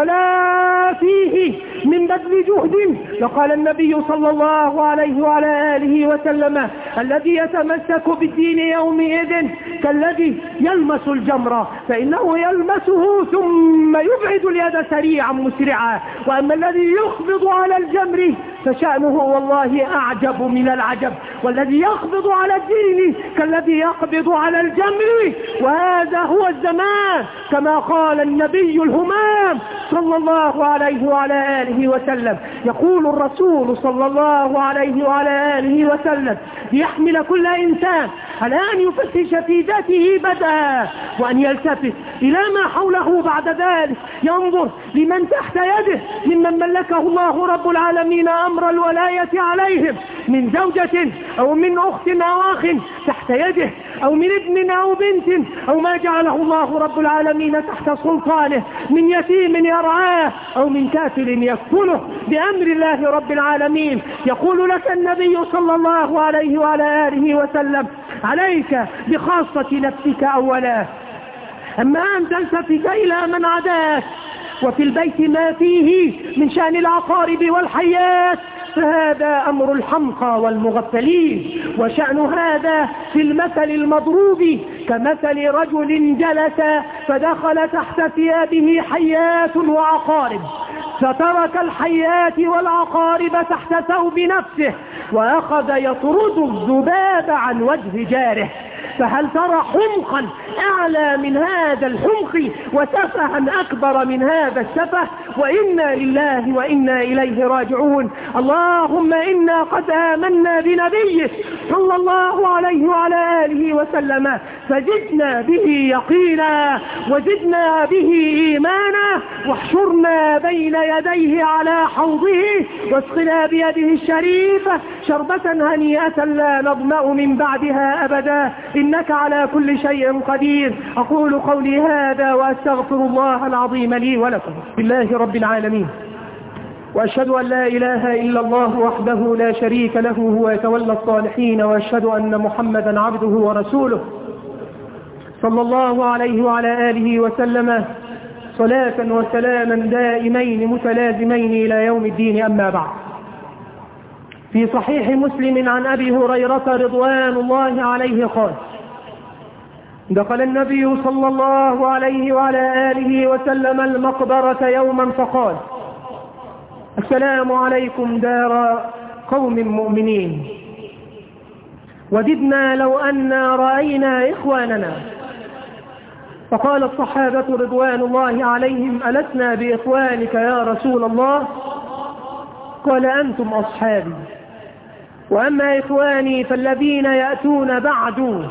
ولا فيه من بذل جهد لقال النبي صلى الله عليه وعلى آله وسلم: الذي يتمسك بالدين يومئذ كالذي يلمس الجمر، فإنه يلمسه ثم يبعد اليد سريعا مسرعا. وأما الذي يقبض على الجمر فشأنه والله أعجب من العجب، والذي يقبض على الدين كالذي يقبض على الجمر. وهذا هو الزمان كما قال النبي الهمام صلى الله عليه وعلى آله وسلم. يقول الرسول صلى الله عليه وعلى آله وسلم: ليحمل كل إنسان على أن يفتش في ذاته بدءا، وأن يلتفت إلى ما حوله بعد ذلك، ينظر لمن تحت يده ممن ملكه الله رب العالمين أمر الولاية عليهم، من زوجة أو من أخت أو أخ تحت يده، أو من ابن أو بنت، أو ما جعله الله رب العالمين تحت سلطانه من يتيم يرعاه أو من كافر يكفله بأمر الله رب العالمين. يقول لك النبي صلى الله عليه وعلى آله وسلم: عليك بخاصة نفسك أولا، أما أن تلتفت إلى من عداك، وفي البيت ما فيه من شأن العقارب والحيات فهذا أمر الحمقى والمغفلين. وشأن هذا في المثل المضروب كمثل رجل جلس فدخل تحت ثيابه حيات وعقارب، فترك الحيات والعقارب تحت ثوب نفسه وأخذ يطرد الذباب عن وجه جاره، فهل ترى حمقا أعلى من هذا الحمق وسفها أكبر من هذا السفه؟ وإنا لله وإنا إليه راجعون. اللهم إنا قد آمنا بنبيك صلى الله عليه وعلى آله وسلم فزدنا به يقينا وزدنا به إيمانا واحشرنا بين يديه على حوضه واسقنا بيده الشريفة شربة هنيئة لا نظمأ من بعدها أبدا إنك على كل شيء قدير. أقول قولي هذا وأستغفر الله العظيم لي ولكم. بالله رب العالمين، وأشهد أن لا إله إلا الله وحده لا شريك له هو يتولى الصالحين، وأشهد أن محمدا عبده ورسوله صلى الله عليه وعلى آله وسلم صلاة وسلاما دائمين متلازمين إلى يوم الدين. أما بعد، في صحيح مسلم عن أبي هريرة رضوان الله عليه قال: دخل النبي صلى الله عليه وعلى آله وسلم المقبرة يوما فقال: السلام عليكم دار قوم مؤمنين، وددنا لو أنا رأينا إخواننا. فقال الصحابة رضوان الله عليهم: ألسنا بإخوانك يا رسول الله؟ قال: أنتم أصحابي، وأما إخواني فالذين يأتون بعد.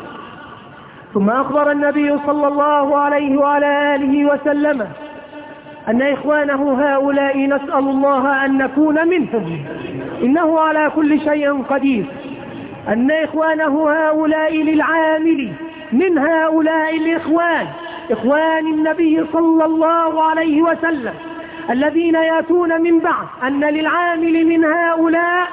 ثم أخبر النبي صلى الله عليه وعلى آله وسلم أن إخوانه هؤلاء نسأل الله أن نكون منهم إنه على كل شيء قدير. أن إخوانه هؤلاء للعامل من هؤلاء الإخوان إخوان النبي صلى الله عليه وسلم الذين يأتون من بعد، أن للعامل من هؤلاء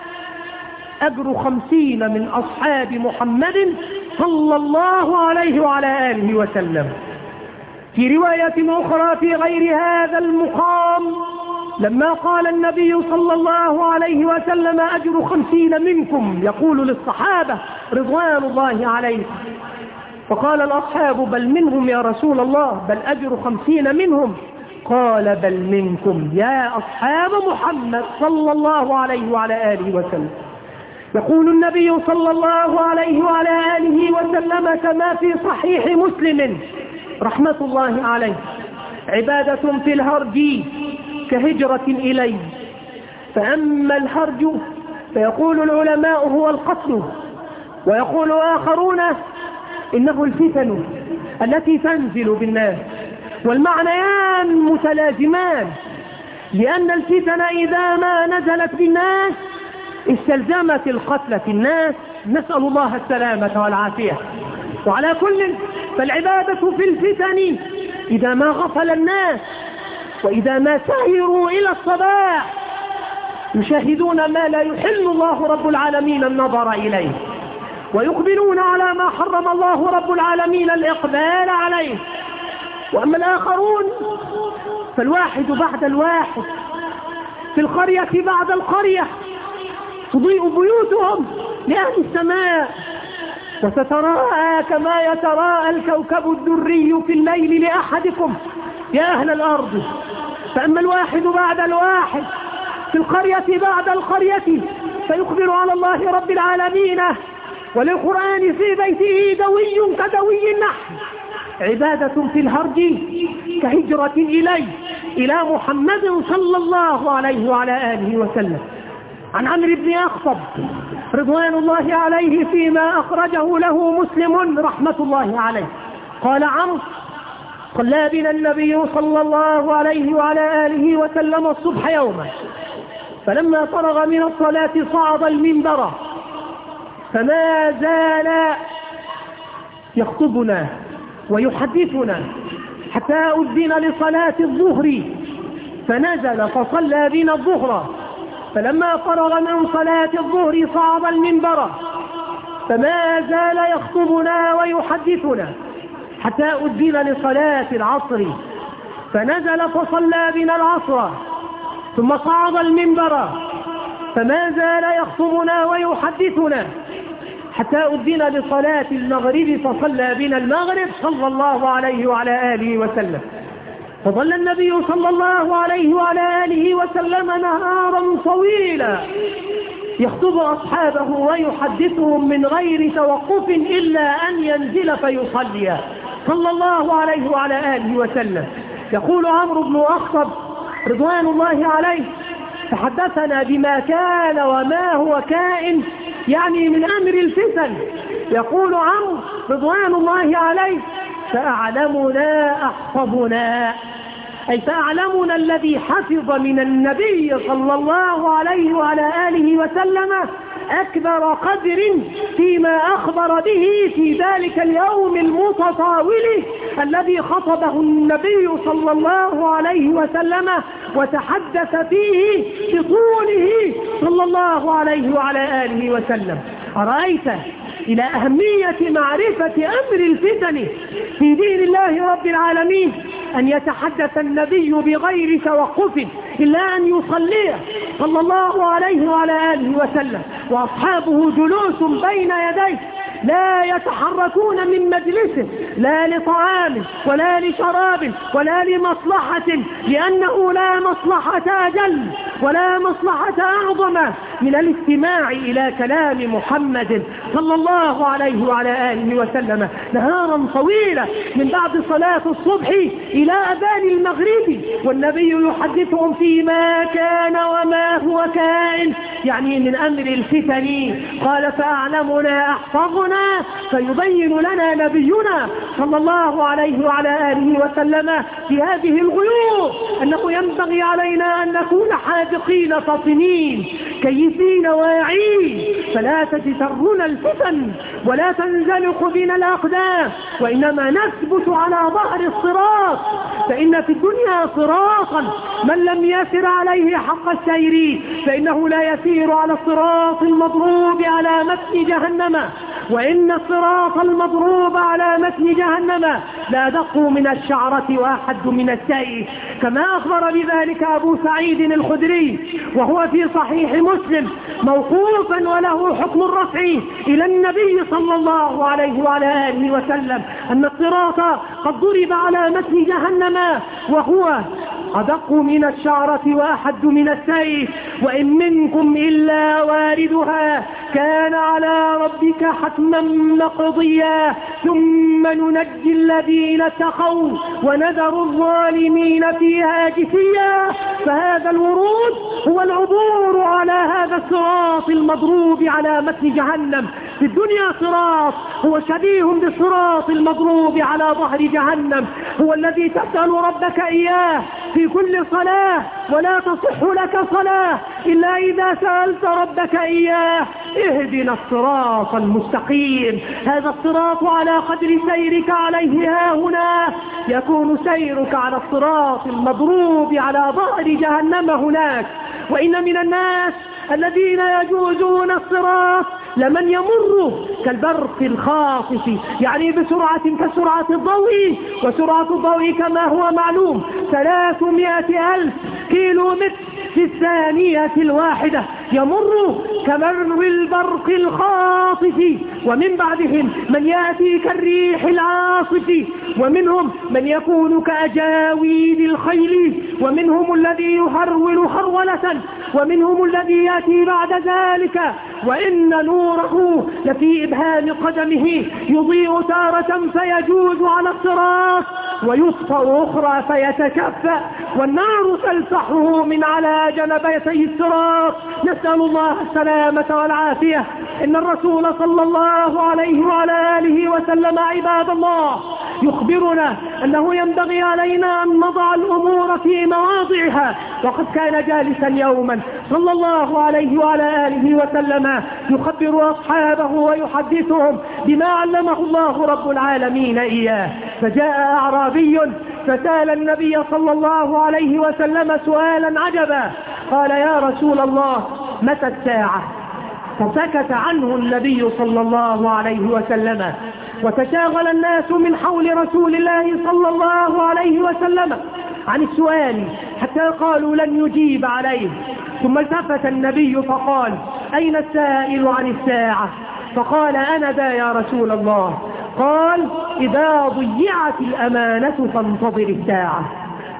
أجر خمسين من أصحاب محمد صلى الله عليه وعلى آله وسلم. في رواية أخرى في غير هذا المقام لما قال النبي صلى الله عليه وسلم: أجر خمسين منكم، يقول للصحابة رضوان الله عليهم، فقال الأصحاب: بل منهم يا رسول الله، بل أجر خمسين منهم. قال: بل منكم يا أصحاب محمد صلى الله عليه وعلى آله وسلم. يقول النبي صلى الله عليه وعلى آله وسلم كما في صحيح مسلم رحمة الله عليه: عبادة في الهرج كهجرة إلي. فأما الهرج فيقول العلماء هو القتل، ويقول آخرون إنه الفتن التي تنزل بالناس، والمعنيان متلازمان، لأن الفتن إذا ما نزلت بالناس استلزمت القتل في الناس، نسأل الله السلامة والعافية. وعلى كل فالعبادة في الفتن إذا ما غفل الناس وإذا ما سهروا إلى الصباح يشاهدون ما لا يحل الله رب العالمين النظر إليه، ويقبلون على ما حرم الله رب العالمين الإقبال عليه. وأما الآخرون فالواحد بعد الواحد في القرية بعد القرية تضيء بيوتهم لأهل السماء، وستراءى كما يتراءى الكوكب الدري في الليل لأحدكم يا أهل الأرض. فأما الواحد بعد الواحد في القرية بعد القرية فيقبل على الله رب العالمين، وللقرآن في بيته دوي كدوي النحل. عبادة في الهرج كهجرة إلي إلى محمد صلى الله عليه وعلى آله وسلم. عن عمرو بن أخطب رضوان الله عليه فيما أخرجه له مسلم رحمة الله عليه قال عمرو: صلى بنا النبي صلى الله عليه وعلى آله وسلم الصبح يوما، فلما فرغ من الصلاة صعد المنبر فما زال يخطبنا ويحدثنا حتى أذن لصلاة الظهر، فنزل فصلى بنا الظهر، فلما فرغ من صلاة الظهر صعد المنبر فما زال يخطبنا ويحدثنا حتى أذن لصلاة العصر، فنزل فصلى بنا العصر، ثم صعد المنبر فما زال يخطبنا ويحدثنا حتى أذن لصلاة المغرب، فصلى بنا المغرب صلى الله عليه وعلى آله وسلم. فظل النبي صلى الله عليه وعلى آله وسلم نهارا طويلا يخطب أصحابه ويحدثهم من غير توقف إلا أن ينزل فيصلي صلى الله عليه وعلى آله وسلم. يقول عمرو بن أخطب رضوان الله عليه: تحدثنا بما كان وما هو كائن، يعني من أمر الفتن. يقول عمرو رضوان الله عليه: فأعلمنا أحفظنا، أي فأعلمنا الذي حفظ من النبي صلى الله عليه وعلى آله وسلم أكبر قدر فيما أخبر به في ذلك اليوم المتطاول الذي خطبه النبي صلى الله عليه وسلم وتحدث فيه بطوله صلى الله عليه وعلى آله وسلم. أرأيت إلى أهمية معرفة أمر الفتن في دين الله رب العالمين أن يتحدث النبي بغير توقف إلا أن يصلي صلى الله عليه وعلى آله وسلم وأصحابه جلوس بين يديه لا يتحركون من مجلسه لا لطعام ولا لشراب ولا لمصلحة، لأنه لا مصلحة أجل ولا مصلحة أعظم من الاستماع إلى كلام محمد صلى الله عليه وعلى آله وسلم نهارا طويلا من بعد صلاة الصبح إلى أذان المغرب، والنبي يحدثهم فيما كان وما هو كائن، يعني من أمر الفتن. قال: فأعلمنا أحفظنا، فيبين لنا نبينا صلى الله عليه وعلى آله وسلم في هذه الغيوب أنه ينبغي علينا أن نكون حاذقين فطنين كيفين واعين، فلا تجترنا الفتن ولا تنزلق بنا الأقدام، وإنما نثبت على ظهر الصراط، فإن في الدنيا صراطا من لم يسر عليه حق السير فإنه لا يسير على الصراط المضروب على متن جهنم، وإن الصراط المضروب على متن جهنم لا دق من الشعرة وأحد من السيف، كما أخبر بذلك أبو سعيد الخدري وهو في صحيح مسلم موقوفا وله حكم الرفع إلى النبي صلى الله عليه وعلى آله وسلم أن الصراط قد ضرب على متن جهنم وهو أدق من الشعرة وأحد من السيف، وإن منكم إلا واردها كان على ربك حتما مقضيا، ثم ننجي الذين اتقوا ونذر الظالمين فيها جثيا. فهذا الورود هو العبور على هذا الصراط المضروب على متن جهنم. في الدنيا صراط هو شبيه بالصراط المضروب على ظهر جهنم، هو الذي تسأل ربك إياه في كل صلاة، ولا تصح لك صلاة إلا إذا سألت ربك إياه: اهدنا الصراط المستقيم. هذا الصراط على قدر سيرك عليه ها هنا يكون سيرك على الصراط المضروب على ظهر جهنم هناك. وإن من الناس الذين يجوزون الصراط لمن يمر كالبرق الخاطف، يعني بسرعة كسرعة الضوء، وسرعة الضوء كما هو معلوم ثلاثمائة ألف كيلو متر في الثانية الواحدة، يمر كمر البرق الخاطف. ومن بعدهم من يأتي كالريح العاصف، ومنهم من يكون كأجاويد الخيل، ومنهم الذي يهرول هرولة، ومنهم الذي يأتي بعد ذلك وإن نوره لفي إبهام قدمه يضيء تارة فيجوز على الصراط ويطفأ أخرى فيتكفأ، والنار تلفحه من على جنبتي الصراط. نسأل الله السلامة والعافية. إن الرسول صلى الله عليه وعلى آله وسلم عباد الله يخبرنا أنه ينبغي علينا أن نضع الأمور في مواضعها، وقد كان جالسا يوما صلى الله عليه وعلى آله وسلم يخبر أصحابه ويحدثهم بما علمه الله رب العالمين إياه. فجاء أعرابي فسأل النبي صلى الله عليه وسلم سؤالا عجبا، قال: يا رسول الله متى الساعة؟ فسكت عنه النبي صلى الله عليه وسلم، وتشاغل الناس من حول رسول الله صلى الله عليه وسلم عن السؤال حتى قالوا لن يجيب عليه. ثم التفت النبي فقال: أين السائل عن الساعة؟ فقال: أنا ذا يا رسول الله. قال: إذا ضيعت الأمانة فانتظر الساعة.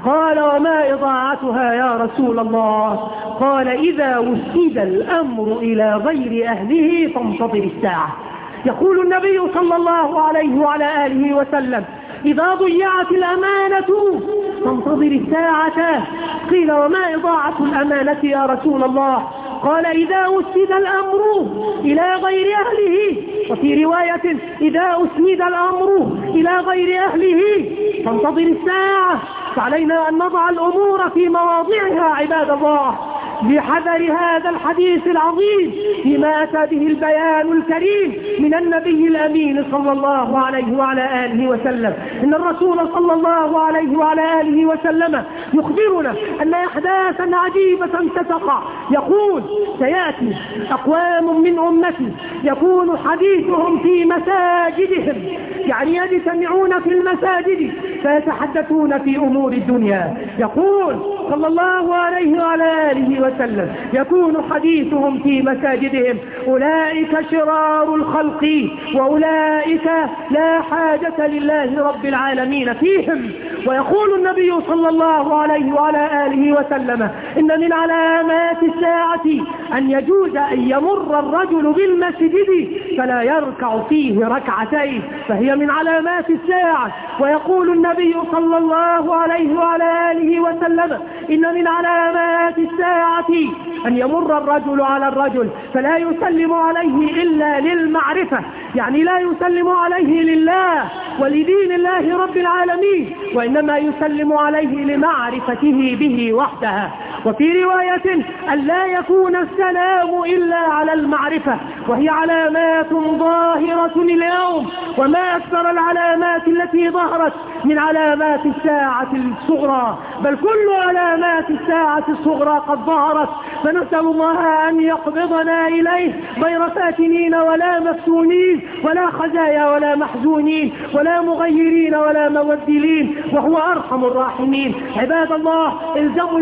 قال وما إضاعتها يا رسول الله؟ قال إذا وسد الأمر إلى غير أهله فانتظر الساعة. يقول النبي صلى الله عليه وعلى آله وسلم إذا ضيعت الأمانة فانتظر الساعة. قيل وما إضاعة الأمانة يا رسول الله؟ قال إذا وسد الأمر إلى غير أهله، وفي رواية إذا أسند الأمر إلى غير أهله فانتظر الساعة. فعلينا أن نضع الأمور في مواضعها عباد الله بحذر هذا الحديث العظيم فيما أتى به البيان الكريم من النبي الأمين صلى الله عليه وعلى آله وسلم. إن الرسول صلى الله عليه وعلى آله وسلم يخبرنا أن أحداثا عجيبة ستقع. يقول سيأتي أقوام من أمتي يكون حديثهم في مساجدهم، يعني يجتمعون في المساجد فيتحدثون في أمور الدنيا. يقول صلى الله عليه وعلى آله وسلم يكون حديثهم في مساجدهم أولئك شرار الخلق وأولئك لا حاجة لله رب العالمين فيهم. ويقول النبي صلى الله عليه وعلى آله وسلم إن من علامات الساعة أن يجوز أن يمر الرجل بالمسجد فلا يركع فيه ركعتين، فهي من علامات الساعة. ويقول النبي صلى الله عليه وعلى آله وسلم إن من علامات الساعة أن يمر الرجل على الرجل فلا يسلم عليه إلا للمعرفة، يعني لا يسلم عليه لله ولدين الله رب العالمين، وإنما يسلم عليه لمعرفته به وحدها. وفي رواية أن لا يكون السلام إلا على المعرفة، وهي علامات ظاهرة اليوم. وما أكثر العلامات التي ظهرت من علامات الساعة الصغرى، بل كل علامات الساعة الصغرى قد ظهرت. فنسأل الله أن يقبضنا إليه غير فاتنين ولا مفتونين ولا خزايا ولا محزونين ولا مغيرين ولا مبدلين، وهو أرحم الراحمين. عباد الله الزموا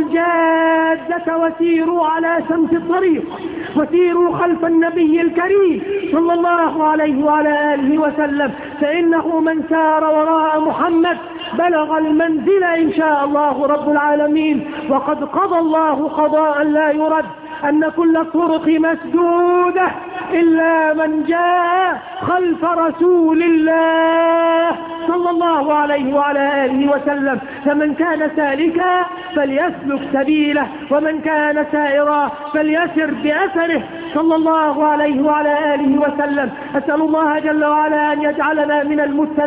الجادة وسيروا على سمت الطريق، وسيروا خلف النبي الكريم صلى الله عليه وعلى آله وسلم، فإنه من سار وراء محمد بلغ المنزل إن شاء الله رب العالمين. وقد قضى الله قضاء لا يرد أن كل الطرق مسدودة إلا من جاء خلف رسول الله صلى الله عليه وعلى آله وسلم. فمن كان سالكا فليسلك سبيله، ومن كان سائرا فليسر بأثره صلى الله عليه وعلى آله وسلم. أسأل الله جل وعلا أن يجعلنا من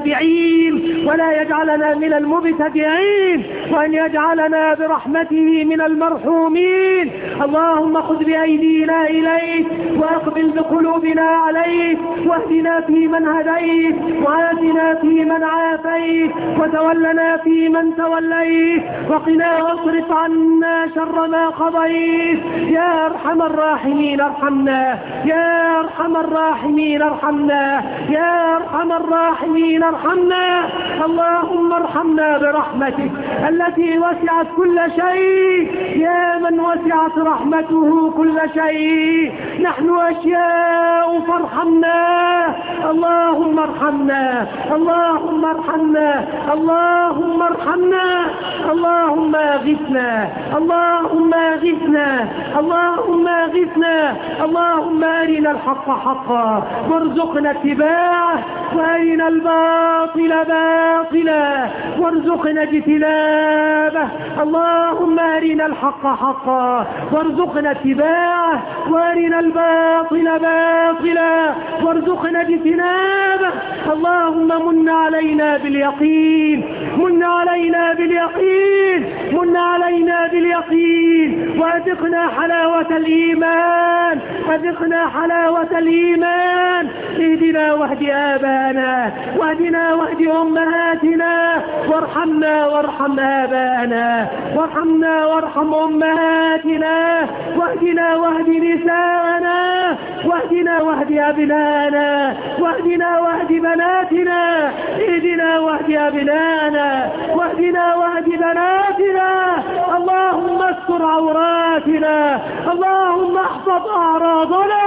المتبعين ولا يجعلنا من المبتدعين، وأن يجعلنا برحمته من المرحومين. اللهم خذ بأيدينا إليك وأقبل بقلوبنا عليك، واهدنا فيمن هديت، وعافنا فيمن عافيت، وتولنا فيمن توليت، وقنا واصرف عنا شر ما قضيت. يا أرحم الراحمين ارحمنا، يا أرحم الراحمين ارحمنا، يا أرحم الراحمين ارحمنا. اللهم ارحمنا برحمتك التي وسعت كل شيء، يا من وسعت رحمته كل شيء. نحن أشياء فارحمنا، اللهم ارحمنا، اللهم ارحمنا، اللهم ارحمنا، اللهم اغثنا، اللهم اغثنا، اللهم اغثنا. اللهم أرنا الحق حقا وارزقنا اتباعه، وأرنا الباطل باطلا وارزقنا اجتنابه. اللهم أرنا الحق حقا وارزقنا اتباعه، وأرنا الباطل باطلا وارزقنا اجتنابه. اللهم من علينا باليقين، من علينا باليقين، من علينا باليقين، وأذقنا حلاوة الإيمان، أذقنا حلاوة الإيمان. اهدنا واهد آبانا، واهدنا واهد أمهاتنا، وارحمنا وارحم آبانا، وارحمنا وارحم أمهاتنا، واهدنا واهد نساءنا، واهدنا واهد أبنانا، واهدنا واهد بناتنا، اهدنا واهد أبنانا، واهدنا واهد بناتنا. اللهم استر عوراتنا، اللهم احفظ أعراضنا،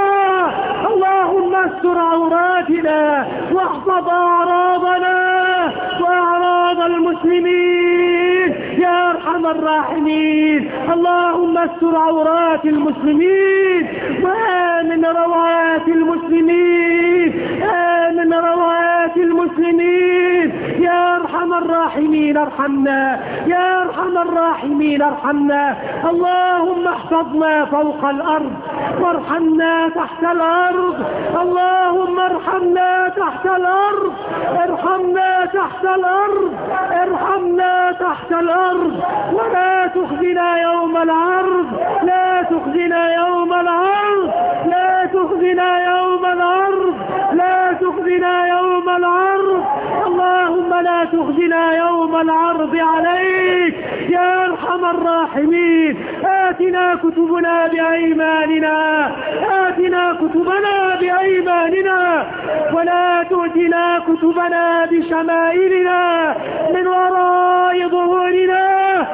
اللهم استر عوراتنا واحفظ أعراضنا وأعراض المسلمين. يا أرحم الراحمين. اللهم استر عورات المسلمين وآمن روعات المسلمين، آمن روعات المسلمين. يا أرحم الراحمين ارحمنا، يا أرحم الراحمين ارحمنا. اللهم احفظنا فوق الأرض وارحمنا تحت الأرض. اللهم ارحمنا تحت الأرض، ارحمنا تحت الأرض، ارحمنا تحت الأرض. ولا تخزنا يوم العرض، لا تخزنا يوم العرض، لا تخزنا يوم العرض، لا تخزنا يوم العرض. اللهم لا تخزنا يوم العرض عليك يا أرحم الراحمين. آتنا كتبنا بأيماننا، آتنا كتبنا بأيماننا، ولا تؤتنا كتبنا بشمائلنا من وراء ظهورنا.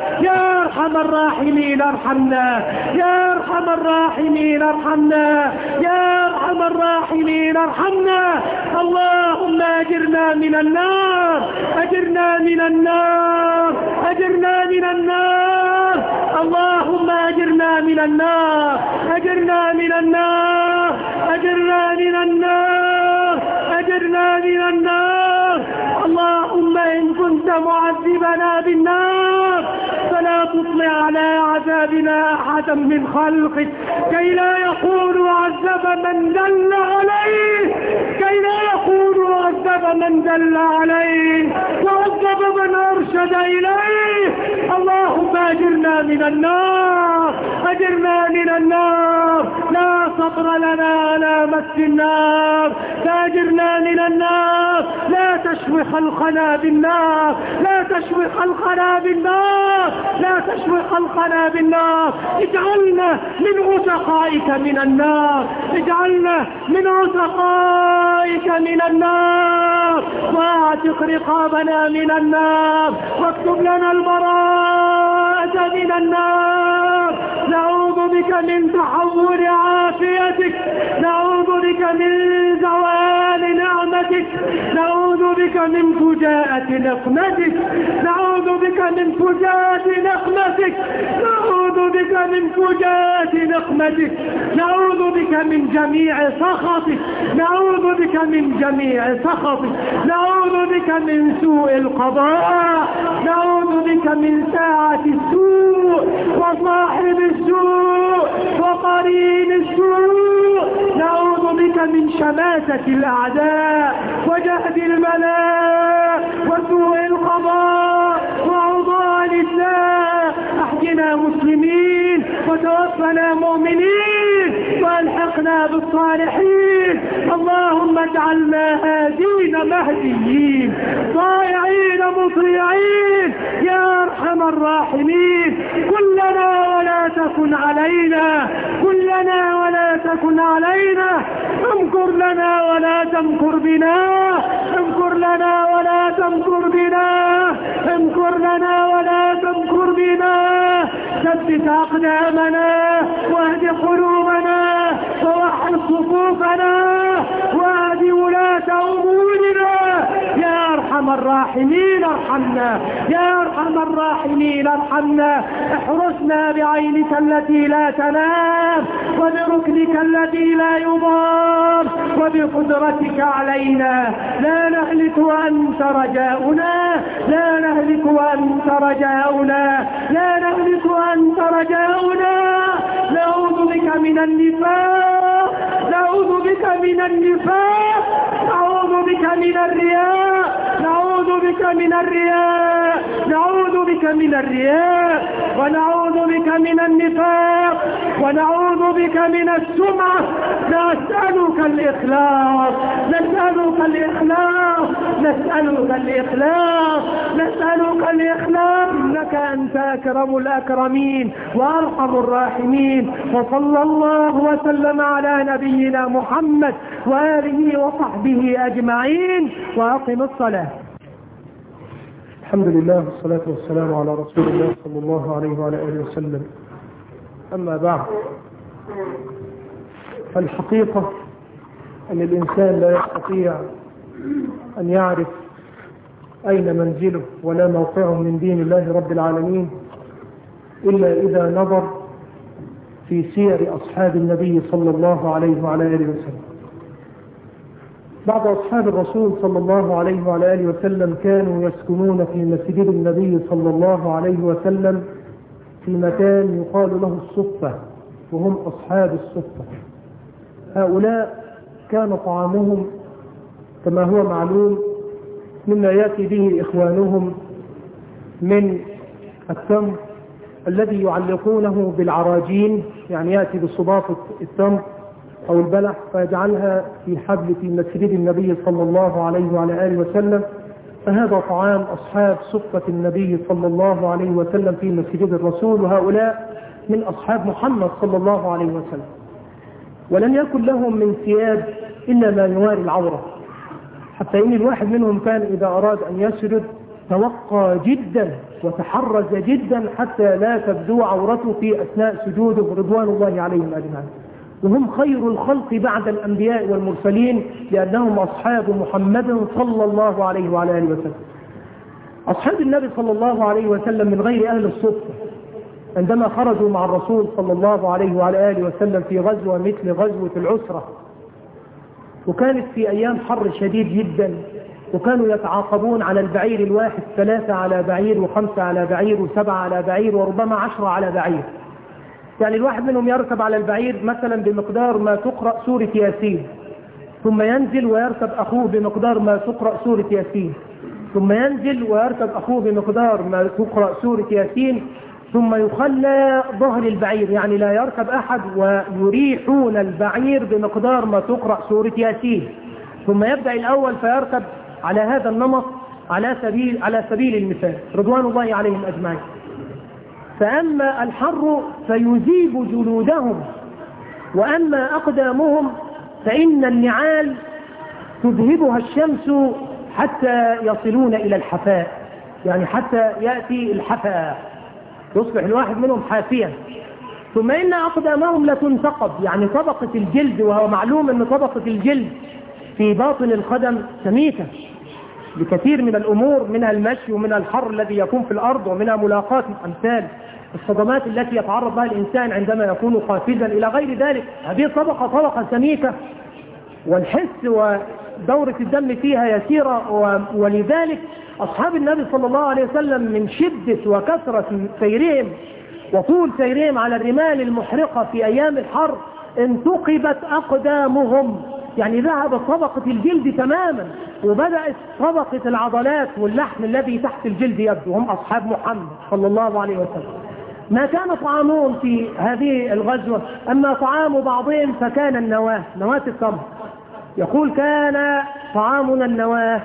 يا أرحم الراحمين ارحمنا، يا أرحم الراحمين ارحمنا، يا أرحم الراحمين ارحمنا. اللهم أجرنا من النار، أجرنا من النار، أجرنا من النار. اللهم أجرنا من النار، أجرنا من النار، أجرنا من النار، أجرنا من النار. اللهم إن كنت معذبنا بالنار فلا تطلع على عذابنا أحدا من خلقك كي لا يقول عذب من دل عليه، كي لا يقول عذب من دل عليه وعذب من أرشد إليه. اللهم أجرنا من النار، أجرنا من النار. لا صبر لنا على مس النار، فأجرنا من النار. لا تشوي خلقنا بالنار، لا تشوي خلقنا بالنار، لا تشوي خلقنا بالنار. اجعلنا من عتقائك من النار، اجعلنا من عتقائك من النار، واعتق رقابنا من النار، واكتب لنا البراءة من النار. نعوذ بك من تحول عافيتك، نعوذ بك من زوال نعمتك، نعوذ بك من فجاءة نقمتك، نعوذ بك من فجاءة نقمتك، نعوذ بك من فجاءة نقمتك، نعوذ بك من جميع سخطك، نعوذ بك من جميع سخطك، نعوذ بك من سوء القضاء، نعوذ بك من ساعة السوء وصاحب السوء وقرين السوء، نعوذ بك من شماتة الأعداء وجهد الملاء وسوء القضاء وعضال الله. أحينا مسلمين وتوفنا مؤمنين والحقنا بالصالحين. اللهم اجعلنا هادين مهديين طائعين مطيعين يا أرحم الراحمين. كلنا ولا تكن علينا، كلنا ولا تكن علينا. امكر لنا ولا تمكر بنا، امكر لنا ولا تمكر بنا، امكر لنا ولا تمكر بنا. ثبت أقدامنا واهد قلوبنا ووحد صفوفنا واهد ولاة أمورنا يا أرحم الراحمين ارحمنا، يا أرحم الراحمين ارحمنا. احرسنا بعينك التي لا تنام وبركنك الذي لا يضام وبقدرتك علينا. لا نهلك وأنت رجاؤنا، لا نهلك وأنت رجاؤنا، لا نهلك وأنت رجاؤنا. نعوذ بك من النفاق، نعوذ بك من النفاق، نعوذ بك من الرياء، نعوذ بك من الرياء، نعوذ بك من الرياء، ونعوذ بك من النفاق، ونعوذ بك من السمعة. نسألك الإخلاص، نسألك الإخلاص، نسألك الإخلاص، نسألك الإخلاص. إنك أنت أكرم الأكرمين وأرحم الراحمين. وصلى الله وسلم على نبينا محمد وآله وصحبه أجمعين. وأقم الصلاة. الحمد لله والصلاة والسلام على رسول الله صلى الله عليه وعلى آله وسلم. أما بعد، فالحقيقة أن الإنسان لا يستطيع أن يعرف أين منزله ولا موقعه من دين الله رب العالمين إلا إذا نظر في سير أصحاب النبي صلى الله عليه وعلى آله وسلم. بعض أصحاب الرسول صلى الله عليه وعلى آله وسلم كانوا يسكنون في مسجد النبي صلى الله عليه وسلم في مكان يقال له الصفة، وهم أصحاب الصفة. هؤلاء كان طعامهم كما هو معلوم مما يأتي به إخوانهم من التمر الذي يعلقونه بالعراجين، يعني يأتي بصباطة التمر أو البلح فيجعلها في حبل في مسجد النبي صلى الله عليه وعلى آله وسلم. فهذا طعام أصحاب صفة النبي صلى الله عليه وسلم في مسجد الرسول، وهؤلاء من أصحاب محمد صلى الله عليه وسلم. ولم يكن لهم من ثياب إلا ما يواري العورة، حتى إن الواحد منهم كان إذا أراد أن يسجد توقى جدا وتحرز جدا حتى لا تبدو عورته في أثناء سجوده رضوان الله عليهم أجمعين. وهم خير الخلق بعد الأنبياء والمرسلين لأنهم أصحاب محمد صلى الله عليه وعلى آله وسلم. أصحاب النبي صلى الله عليه وسلم من غير أهل الصفة عندما خرجوا مع الرسول صلى الله عليه وعلى آله وسلم في غزوة مثل غزوة العسرة، وكانت في أيام حر شديد جدا، وكانوا يتعاقبون على البعير الواحد ثلاثة على بعير وخمسة على بعير وسبعة على بعير وربما عشرة على بعير. يعني الواحد منهم يركب على البعير مثلا بمقدار ما تقرأ سورة ياسين، ثم ينزل ويركب أخوه بمقدار ما تقرأ سورة ياسين، ثم ينزل ويركب أخوه بمقدار ما تقرأ سورة ياسين، ثم يخلى ظهر البعير، يعني لا يركب أحد ويريحون البعير بمقدار ما تقرأ سورة ياسين، ثم يبدأ الأول فيركب على هذا النمط على سبيل على سبيل المثال رضوان الله عليهم أجمعين. فأما الحر فيذيب جلودهم، وأما أقدامهم فإن النعال تذهبها الشمس حتى يصلون إلى الحفاء، يعني حتى يأتي الحفاء يصبح الواحد منهم حافيا. ثم إن أقدامهم لتنتقب، يعني طبقة الجلد، وهو معلوم أن طبقة الجلد في باطن القدم سميكة لكثير من الأمور، منها المشي ومنها الحر الذي يكون في الأرض ومنها ملاقاة أمثال الصدمات التي يتعرض لها الإنسان عندما يكون قافزا إلى غير ذلك. هذه الطبقة طبقة سميكة والحس ودورة الدم فيها يسيرة، ولذلك أصحاب النبي صلى الله عليه وسلم من شدة وكثرة سيرهم وطول سيرهم على الرمال المحرقة في أيام الحر انتقبت أقدامهم، يعني ذهبت طبقة الجلد تماما وبدأت طبقة العضلات واللحم الذي تحت الجلد يبدو. هم أصحاب محمد صلى الله عليه وسلم. ما كان طعامهم في هذه الغزوة، أما طعام بعضهم فكان النواة، نواة التمر. يقول كان طعامنا النواة،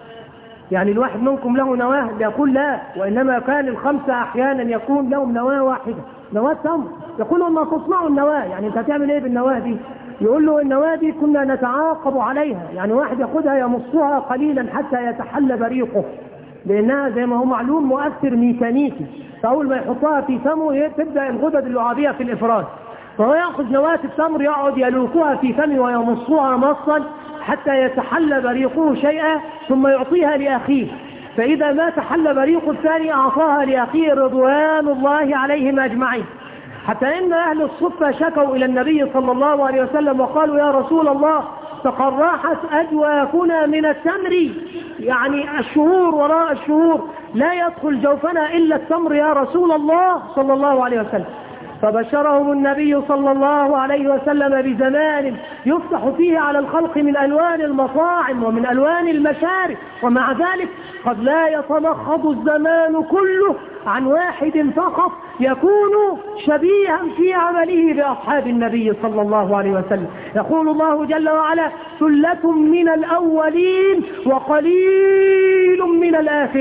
يعني الواحد منكم له نواة؟ يقول لا، وإنما كان الخمسة أحيانا يكون لهم نواة واحدة، نواة تمر. يقول له ما تصنعوا النواة، يعني أنت تعمل إيه بالنواة دي؟ يقول له النواة دي كنا نتعاقب عليها، يعني واحد يأخذها يمصها قليلا حتى يتحلى بريقه، لأنها زي ما هو معلوم مؤثر ميكانيكي، فأول ما يحطها في فمه تبدأ الغدد اللعابية في الإفراز، فهو يأخذ نواة التمر يقعد يلوكها في فمه ويمصها مصا حتى يتحلى بريقه شيئا ثم يعطيها لأخيه، فإذا ما تحلى بريق الثاني أعطاها لأخيه رضوان الله عليهم أجمعين. حتى إن أهل الصفة شكوا إلى النبي صلى الله عليه وسلم وقالوا يا رسول الله تقرحت أجواكنا من التمر، يعني الشهور وراء الشهور لا يدخل جوفنا إلا التمر يا رسول الله صلى الله عليه وسلم. فبشرهم النبي صلى الله عليه وسلم بزمان يفتح فيه على الخلق من ألوان المطاعم ومن ألوان المشارب، ومع ذلك قد لا يتمخض الزمان كله عن واحد فقط يكون شبيها في عمله بأصحاب النبي صلى الله عليه وسلم. يقول الله جل وعلا ثلة من الأولين وقليل من الآخرين،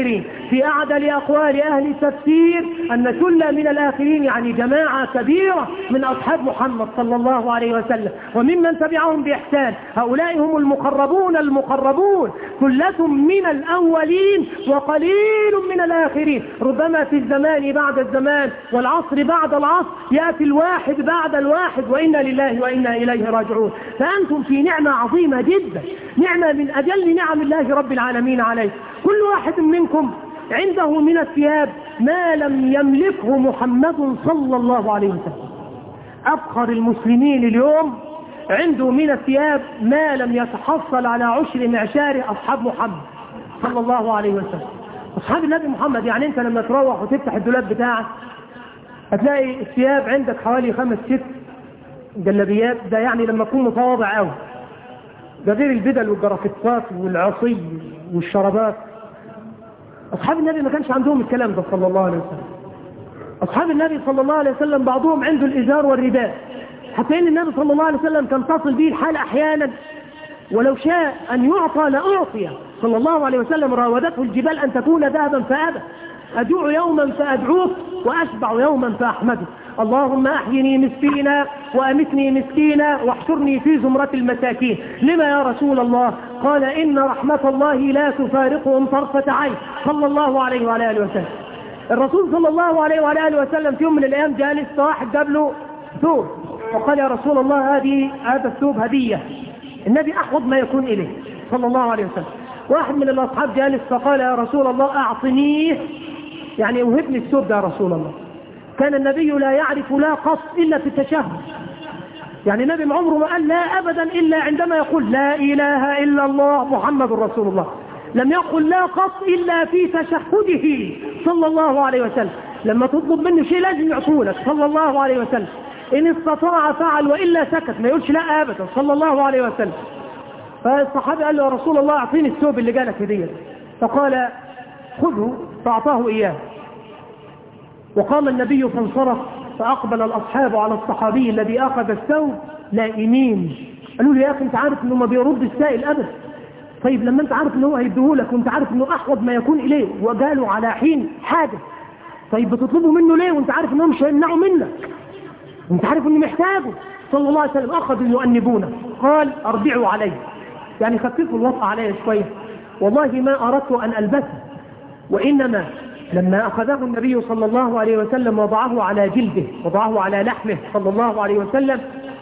في أعدل أقوال أهل التفسير أن كل من الآخرين يعني جماعة كبيرة من أصحاب محمد صلى الله عليه وسلم وممن تبعهم بإحسان، هؤلاء هم المقربون المقربون، ثلة من الأولين وقليل من الآخرين. ربما في الزمان بعد الزمان والعصر بعد العصر يأتي الواحد بعد الواحد، وإنا لله وإنا إليه راجعون. فأنتم في نعمة عظيمة جدا، نعمة من أجل نعم الله رب العالمين عليه. كل واحد منكم عنده من الثياب ما لم يملكه محمد صلى الله عليه وسلم. أفخر المسلمين اليوم عنده من الثياب ما لم يتحصل على عشر معشار أصحاب محمد صلى الله عليه وسلم. أصحاب النبي محمد يعني أنت لما تروح وتفتح الدولاب بتاعك هتلاقي الثياب عندك حوالي خمس ست جلبيات، ده يعني لما تكون متواضع قوي، ده غير البدل والجرافتات والعصي والشرابات. أصحاب النبي ما كانش عندهم الكلام ده صلى الله عليه وسلم. أصحاب النبي صلى الله عليه وسلم بعضهم عنده الإزار والرداء، حتى إن النبي صلى الله عليه وسلم كان تصل به الحال أحيانا ولو شاء أن يعطى لأعطي صلى الله عليه وسلم. راودته الجبال أن تكون ذهبا فأبى. أجوع يوما فأدعوك وأشبع يوما فأحمدك. اللهم أحيني مسكينا وأمتني مسكينا واحشرني في زمرة المساكين. لما يا رسول الله؟ قال إن رحمة الله لا تفارقهم طرفة عين صلى الله عليه وعلى آله وسلم. الرسول صلى الله عليه وعلى آله وسلم في يوم من الأيام جالس، فواحد جاب له ثوب وقال يا رسول الله هذه هذا الثوب هدية. النبي أحوض ما يكون إليه صلى الله عليه وسلم. واحد من الأصحاب جالس فقال يا رسول الله أعطنيه، يعني اوهبني الثوب ده يا رسول الله. كان النبي لا يعرف لا قط إلا في التشهد، يعني النبي عمره ما قال لا أبدا إلا عندما يقول لا إله إلا الله محمد رسول الله. لم يقل لا قط إلا في تشهده صلى الله عليه وسلم. لما تطلب منه شيء لازم يعطولك صلى الله عليه وسلم. إن استطاع فعل وإلا سكت، ما يقولش لا أبدا صلى الله عليه وسلم. فالصحابي قال له يا رسول الله أعطيني الثوب اللي جالك هدية. فقال خذه، فأعطاه إياه. وقام النبي فانصرف، فأقبل الأصحاب على الصحابي الذي أخذ الثوب لائمين. قالوا له يا أخي أنت عارف أنه ما بيرد السائل أبدا، طيب لما أنت عارف أنه هيديهولك وأنت عارف أنه أحوض ما يكون إليه وقالوا على حين حاجة، طيب بتطلبه منه ليه وأنت عارف أنهم مش هيمنعوا منك وأنت عارف أنه محتاجه صلى الله عليه وسلم؟ أخذوا يؤنبونه. قال أربعوا عليه، يعني خففوا الوطأ عليه شوية، والله ما أردت أن ألبسه، وإنما لما أخذه النبي صلى الله عليه وسلم وضعه على جلده وضعه على لحمه صلى الله عليه وسلم،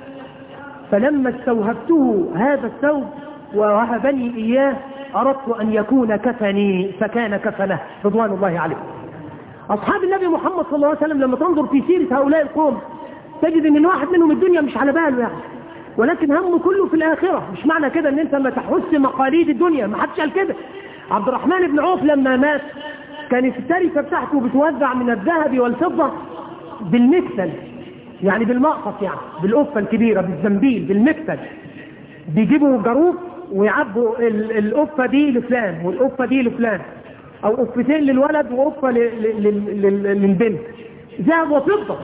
فلما استوهبته هذا الثوب ووهبني إياه أردت أن يكون كفني فكان كفنه رضوان الله عليه. أصحاب النبي محمد صلى الله عليه وسلم لما تنظر في سيرة هؤلاء القوم تجد أن الواحد منهم الدنيا مش على باله يعني، ولكن همه كله في الآخرة. مش معنى كده أن أنت ما تحس مقاليد الدنيا، ما حدش قال كده. عبد الرحمن بن عوف لما مات كانت التركة بتاعته بتوزع من الذهب والفضة بالمكتل، يعني بالمقص، يعني بالقفة الكبيرة بالزنبيل بالمكتل. بيجيبوا جاروف ويعبوا القفة دي لفلان والقفة دي لفلان، أو قفتين للولد وقفة للبنت، ذهب وفضة.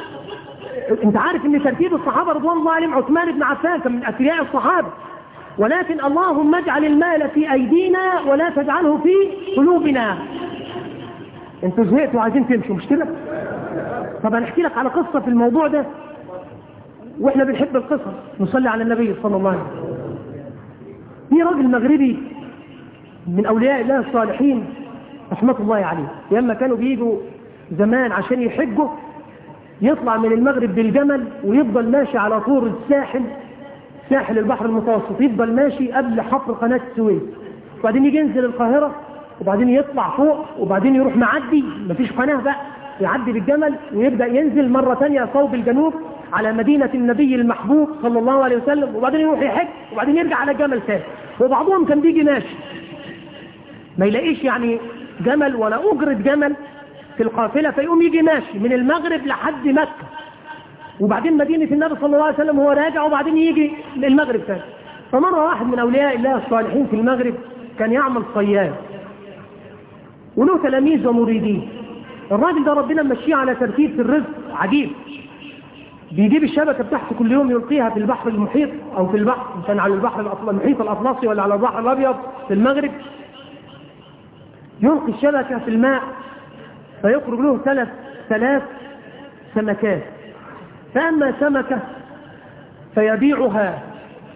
انت عارف ان ترتيب الصحابة رضوان الله عليهم، عثمان بن عفان كان من أثرياء الصحابة، ولكن اللهم اجعل المال في أيدينا ولا تجعله في قلوبنا. انتوا زهقتوا وعايزين تمشوا مش كده؟ طب هنحكي لك على قصة في الموضوع ده، واحنا بنحب القصص، نصلي على النبي صلى الله عليه وسلم. في راجل مغربي من أولياء الله الصالحين رحمة الله عليه، لما كانوا بيجوا زمان عشان يحجوا يطلع من المغرب بالجمل ويفضل ماشي على طور الساحل، ساحل البحر المتوسط، يفضل ماشي قبل حفر قناة السويس، وبعدين يجي ينزل القاهرة، وبعدين يطلع فوق، وبعدين يروح معدي، مفيش قناة بقى، يعدي بالجمل ويبدأ ينزل مرة تانية صوب الجنوب على مدينة النبي المحبوب صلى الله عليه وسلم، وبعدين يروح يحج، وبعدين يرجع على جمل ثاني. وبعضهم كان بيجي ماشي ما يلاقيش يعني جمل ولا أجرة جمل في القافلة، فيقوم يجي ماشي من المغرب لحد مكة، وبعدين مدينة النبي صلى الله عليه وسلم هو راجع، وبعدين يجي المغرب ثاني. فمرة واحد من أولياء الله الصالحين في المغرب كان يعمل صياد وله تلاميذ ومريدين. الراجل ده ربنا مشيه على ترتيب في الرزق عجيب، بيجيب الشبكة بتاعته كل يوم يلقيها في البحر المحيط، أو في البحر كان على البحر المحيط الأطلسي ولا على البحر الأبيض في المغرب، يلقي الشبكة في الماء فيخرج له ثلاث ثلاث سمكات، فأما سمكة فيبيعها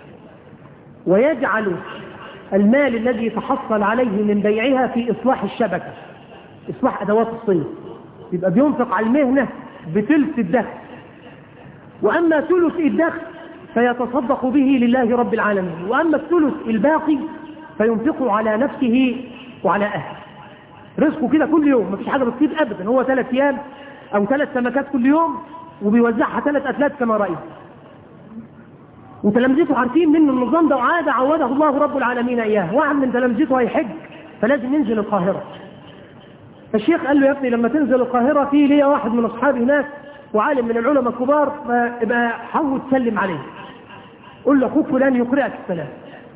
ويجعل المال الذي تحصل عليه من بيعها في إصلاح الشبكة، إصلاح أدوات الصيد، يبقى بينفق على المهنة بثلث الدخل، وأما ثلث الدخل فيتصدق به لله رب العالمين، وأما الثلث الباقي فينفقه على نفسه وعلى أهله. رزقه كده كل يوم، مفيش حاجة بتصيب أبدا، هو ثلاث أيام أو ثلاث سمكات كل يوم وبيوزعها ثلاث أثلاث كما رأيه. وتلامذته عارفين منه النظام ده وعادة عوده الله رب العالمين إياه. واحد من تلامذته هيحج فلازم ينزل القاهرة، الشيخ قال له يا ابني لما تنزل القاهرة في ليا واحد من أصحابي هناك وعالم من العلماء الكبار، فابقى حاول تسلم عليه، قل له أخوك فلان يقرأك السلام.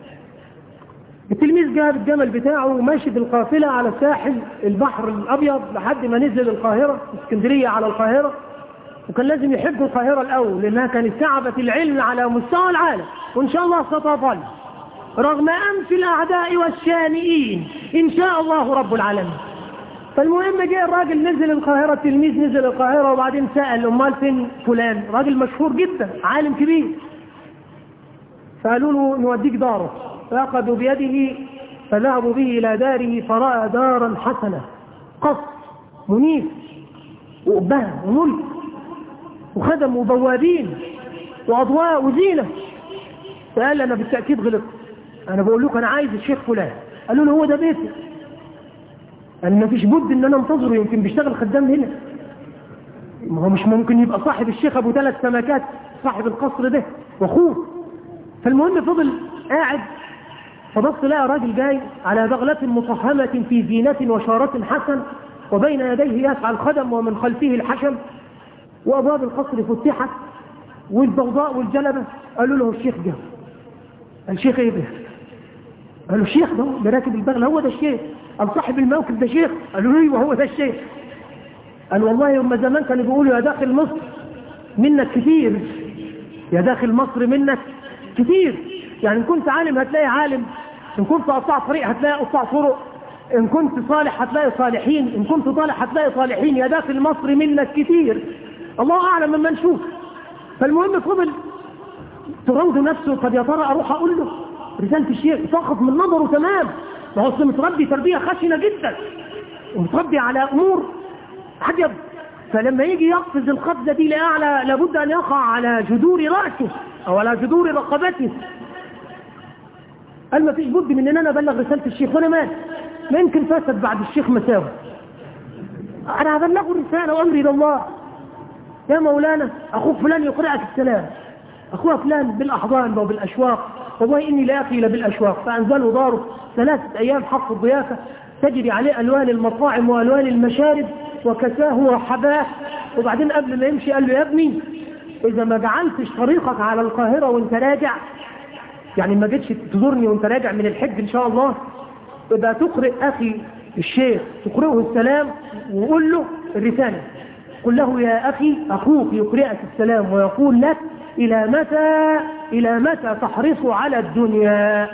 التلميذ جاب الجمل بتاعه وماشي بالقافلة على ساحل البحر الأبيض لحد ما نزل القاهرة، اسكندرية على القاهرة، وكان لازم يحب القاهرة الأول لأنها كانت كعبة العلم على مستوى العالم، وإن شاء الله ستظل رغم أنف الأعداء والشانئين إن شاء الله رب العالمين. فالمهم جاء الراجل نزل القاهرة، التلميذ نزل القاهرة وبعدين سأل أمال فين فلان، راجل مشهور جدا عالم كبير، فقالوا له نوديك داره، فأخذوا بيده فذهبوا به إلى داره فرأى دارا حسنة، قصر منيف وأبهة وملك وخدم وبوابين وأضواء وزينة. فقال أنا بالتأكيد غلط، أنا بقول لك أنا عايز الشيخ فلان. قالوا له هو ده بيته، قال ما فيش بد إن أنا انتظره، يمكن بيشتغل خدام هنا، ما هو مش ممكن يبقى صاحب الشيخ أبو ثلاث سمكات صاحب القصر ده وأخوه. فالمهم فضل قاعد، فبص لقى راجل جاي على بغلة مطهمة في زينة وشارة حسن، وبين يديه يسعى الخدم ومن خلفه الحشم، وأبواب القصر فتحت والضوضاء والجلبة. قالوا له الشيخ جه. الشيخ ايه ده؟ قالوا الشيخ ده ده راكب البغلة، هو ده الشيخ. قال صاحب الموكب ده شيخ؟ قالوا له ايوه هو ده الشيخ. قال والله يوم زمان كانوا بيقولوا يا داخل مصر منك كتير، يا داخل مصر منك كتير، يعني إن كنت عالم هتلاقي عالم، إن كنت قطاع طريق هتلاقي قطاع طرق، إن كنت صالح هتلاقي صالحين، إن كنت صالح هتلاقي صالحين، يا داخل مصر منك كتير، الله أعلم مما نشوف. فالمهم فضل تراود نفسه، طب يا ترى أروح أقول له رسالة الشيخ؟ سقط من نظره تمام، ما هو متربي تربية خشنة جدا ومتربي على أمور عجب، فلما يجي يقفز القفزة دي لأعلى لابد أن يقع على جذور رأسه أو على جذور رقبته. قال ما فيش بد من ان انا ابلغ رسالة الشيخ، وانا مات ما يمكن فاسد بعد الشيخ مساوي، انا هبلغه رسالة وامري الى الله. يا مولانا اخوك فلان يقرأك السلام، اخوه فلان بالاحضان وبالاشواق، والله اني لاخي لبالاشواق. فانزلوا داره ثلاثة ايام حق الضيافة تجري عليه الوان المطاعم والوان المشارب، وكساه وحباه. وبعدين قبل ما يمشي قال له يا ابني اذا ما جعلتش طريقك على القاهرة وانت راجع، يعني ما جيتش تزورني وانت راجع من الحج ان شاء الله، يبقى تقرأ اخي الشيخ تقرأه السلام وقول له الرسالة، قل له يا اخي اخوك يقرأك السلام ويقول لك الى متى الى متى تحرص على الدنيا.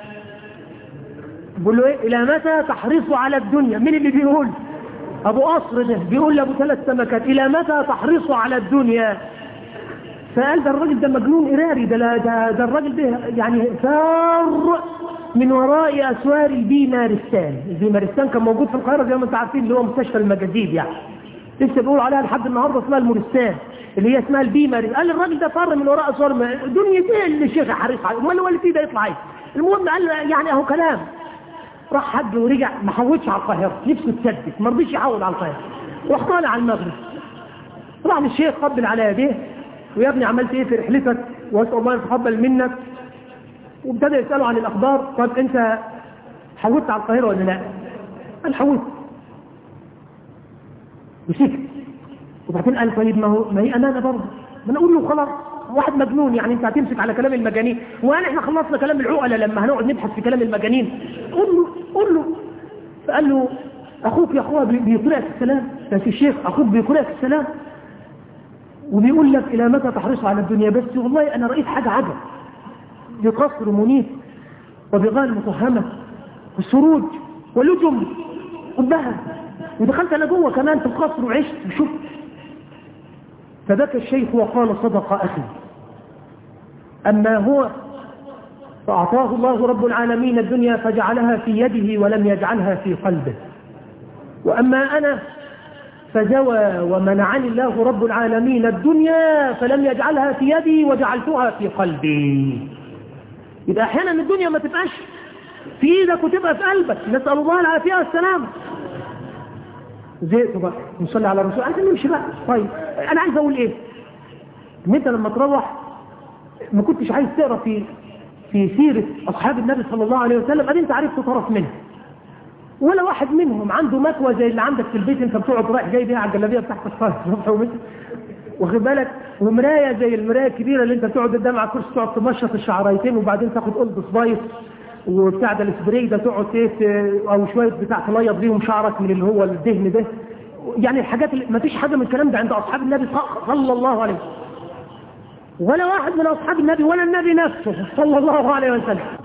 بقول له ايه الى متى تحرص على الدنيا؟ مين اللي بيقول؟ ابو قصر ده بيقول لابو ثلاث سمكات الى متى تحرص على الدنيا؟ فقال ده الراجل ده مجنون إراري، ده, ده, ده الراجل ده يعني ثار من وراء أسوار البيمارستان. البيمارستان كان موجود في القاهرة زي ما انتم عارفين، اللي هو مستشفى المجازيب، يعني لسه بيقولوا عليها لحد النهارده اسمها المورستان اللي هي اسمها البيماري. قال الراجل ده ثار من وراء أسوار الدنيا دي اللي الشيخ حريص عليه، امال هو اللي فيه ده يطلع ايه؟ المهم قال يعني اهو كلام، راح حج ورجع ما حوتش على القاهرة، نفسه تسدد ما رضيش يحول على القاهرة، راح طالع على المغرب، راح للشيخ قبل على يديه ويا ابني عملت ايه في رحلتك واسال الله يتقبل منك، وابتدى يساله عن الاخبار. طب انت حوت على القاهره ولا لا؟ قال حوت وسكت. وبعدين قال طيب ما هو ما هي امانه برضه، ما انا اقول له خلاص واحد مجنون، يعني انت هتمسك على كلام المجانين؟ وانا احنا خلصنا كلام العقلاء لما هنقعد نبحث في كلام المجانين؟ قول له قول له. فقال له اخوك يا اخويا بيقرأك السلام، يا سي الشيخ اخوك بيقرأك السلام وبيقول لك إلى متى تحرص على الدنيا، بس والله أنا رأيت حاجة عجب، بقصر منيف وبغال مطهمة وسروج ولجم قبها، ودخلت انا جوه كمان في القصر وعشت وشفت. فبكى الشيخ وقال صدق اخي، اما هو فاعطاه الله رب العالمين الدنيا فجعلها في يده ولم يجعلها في قلبه، واما انا فزوى ومنعني الله رب العالمين الدنيا فلم يجعلها في يدي وجعلتها في قلبي. يبقى احيانا الدنيا ما تبقاش في ايدك وتبقى في قلبك، نسأل الله العافية والسلام. زيت بقى نصلي على الرسول، عايزين نمشي بقى. طيب انا عايز اقول ايه؟ ان انت لما تروح ما كنتش عايز تقرا في في سيرة اصحاب النبي صلى الله عليه وسلم، ادي انت عرفت طرف منه، ولا واحد منهم عنده مكوى زي اللي عندك في البيت انت بتقعد رايح جاي بيها على الجلابيه بتاعتك خالص صبح ومسا، واخد بالك، ومرايه زي المرايه الكبيره اللي انت بتقعد قدام على الكرسي تقعد تمشط الشعرايتين وبعدين تاخد قلب سبايس وبتاع ده السبراي ده تقعد ايه او شويه بتاع تليض بيهم شعرك من اللي هو الدهن ده. يعني الحاجات اللي ما فيش حاجه من الكلام ده عند اصحاب النبي صلى الله عليه وسلم، ولا واحد من اصحاب النبي ولا النبي نفسه صلى الله عليه وسلم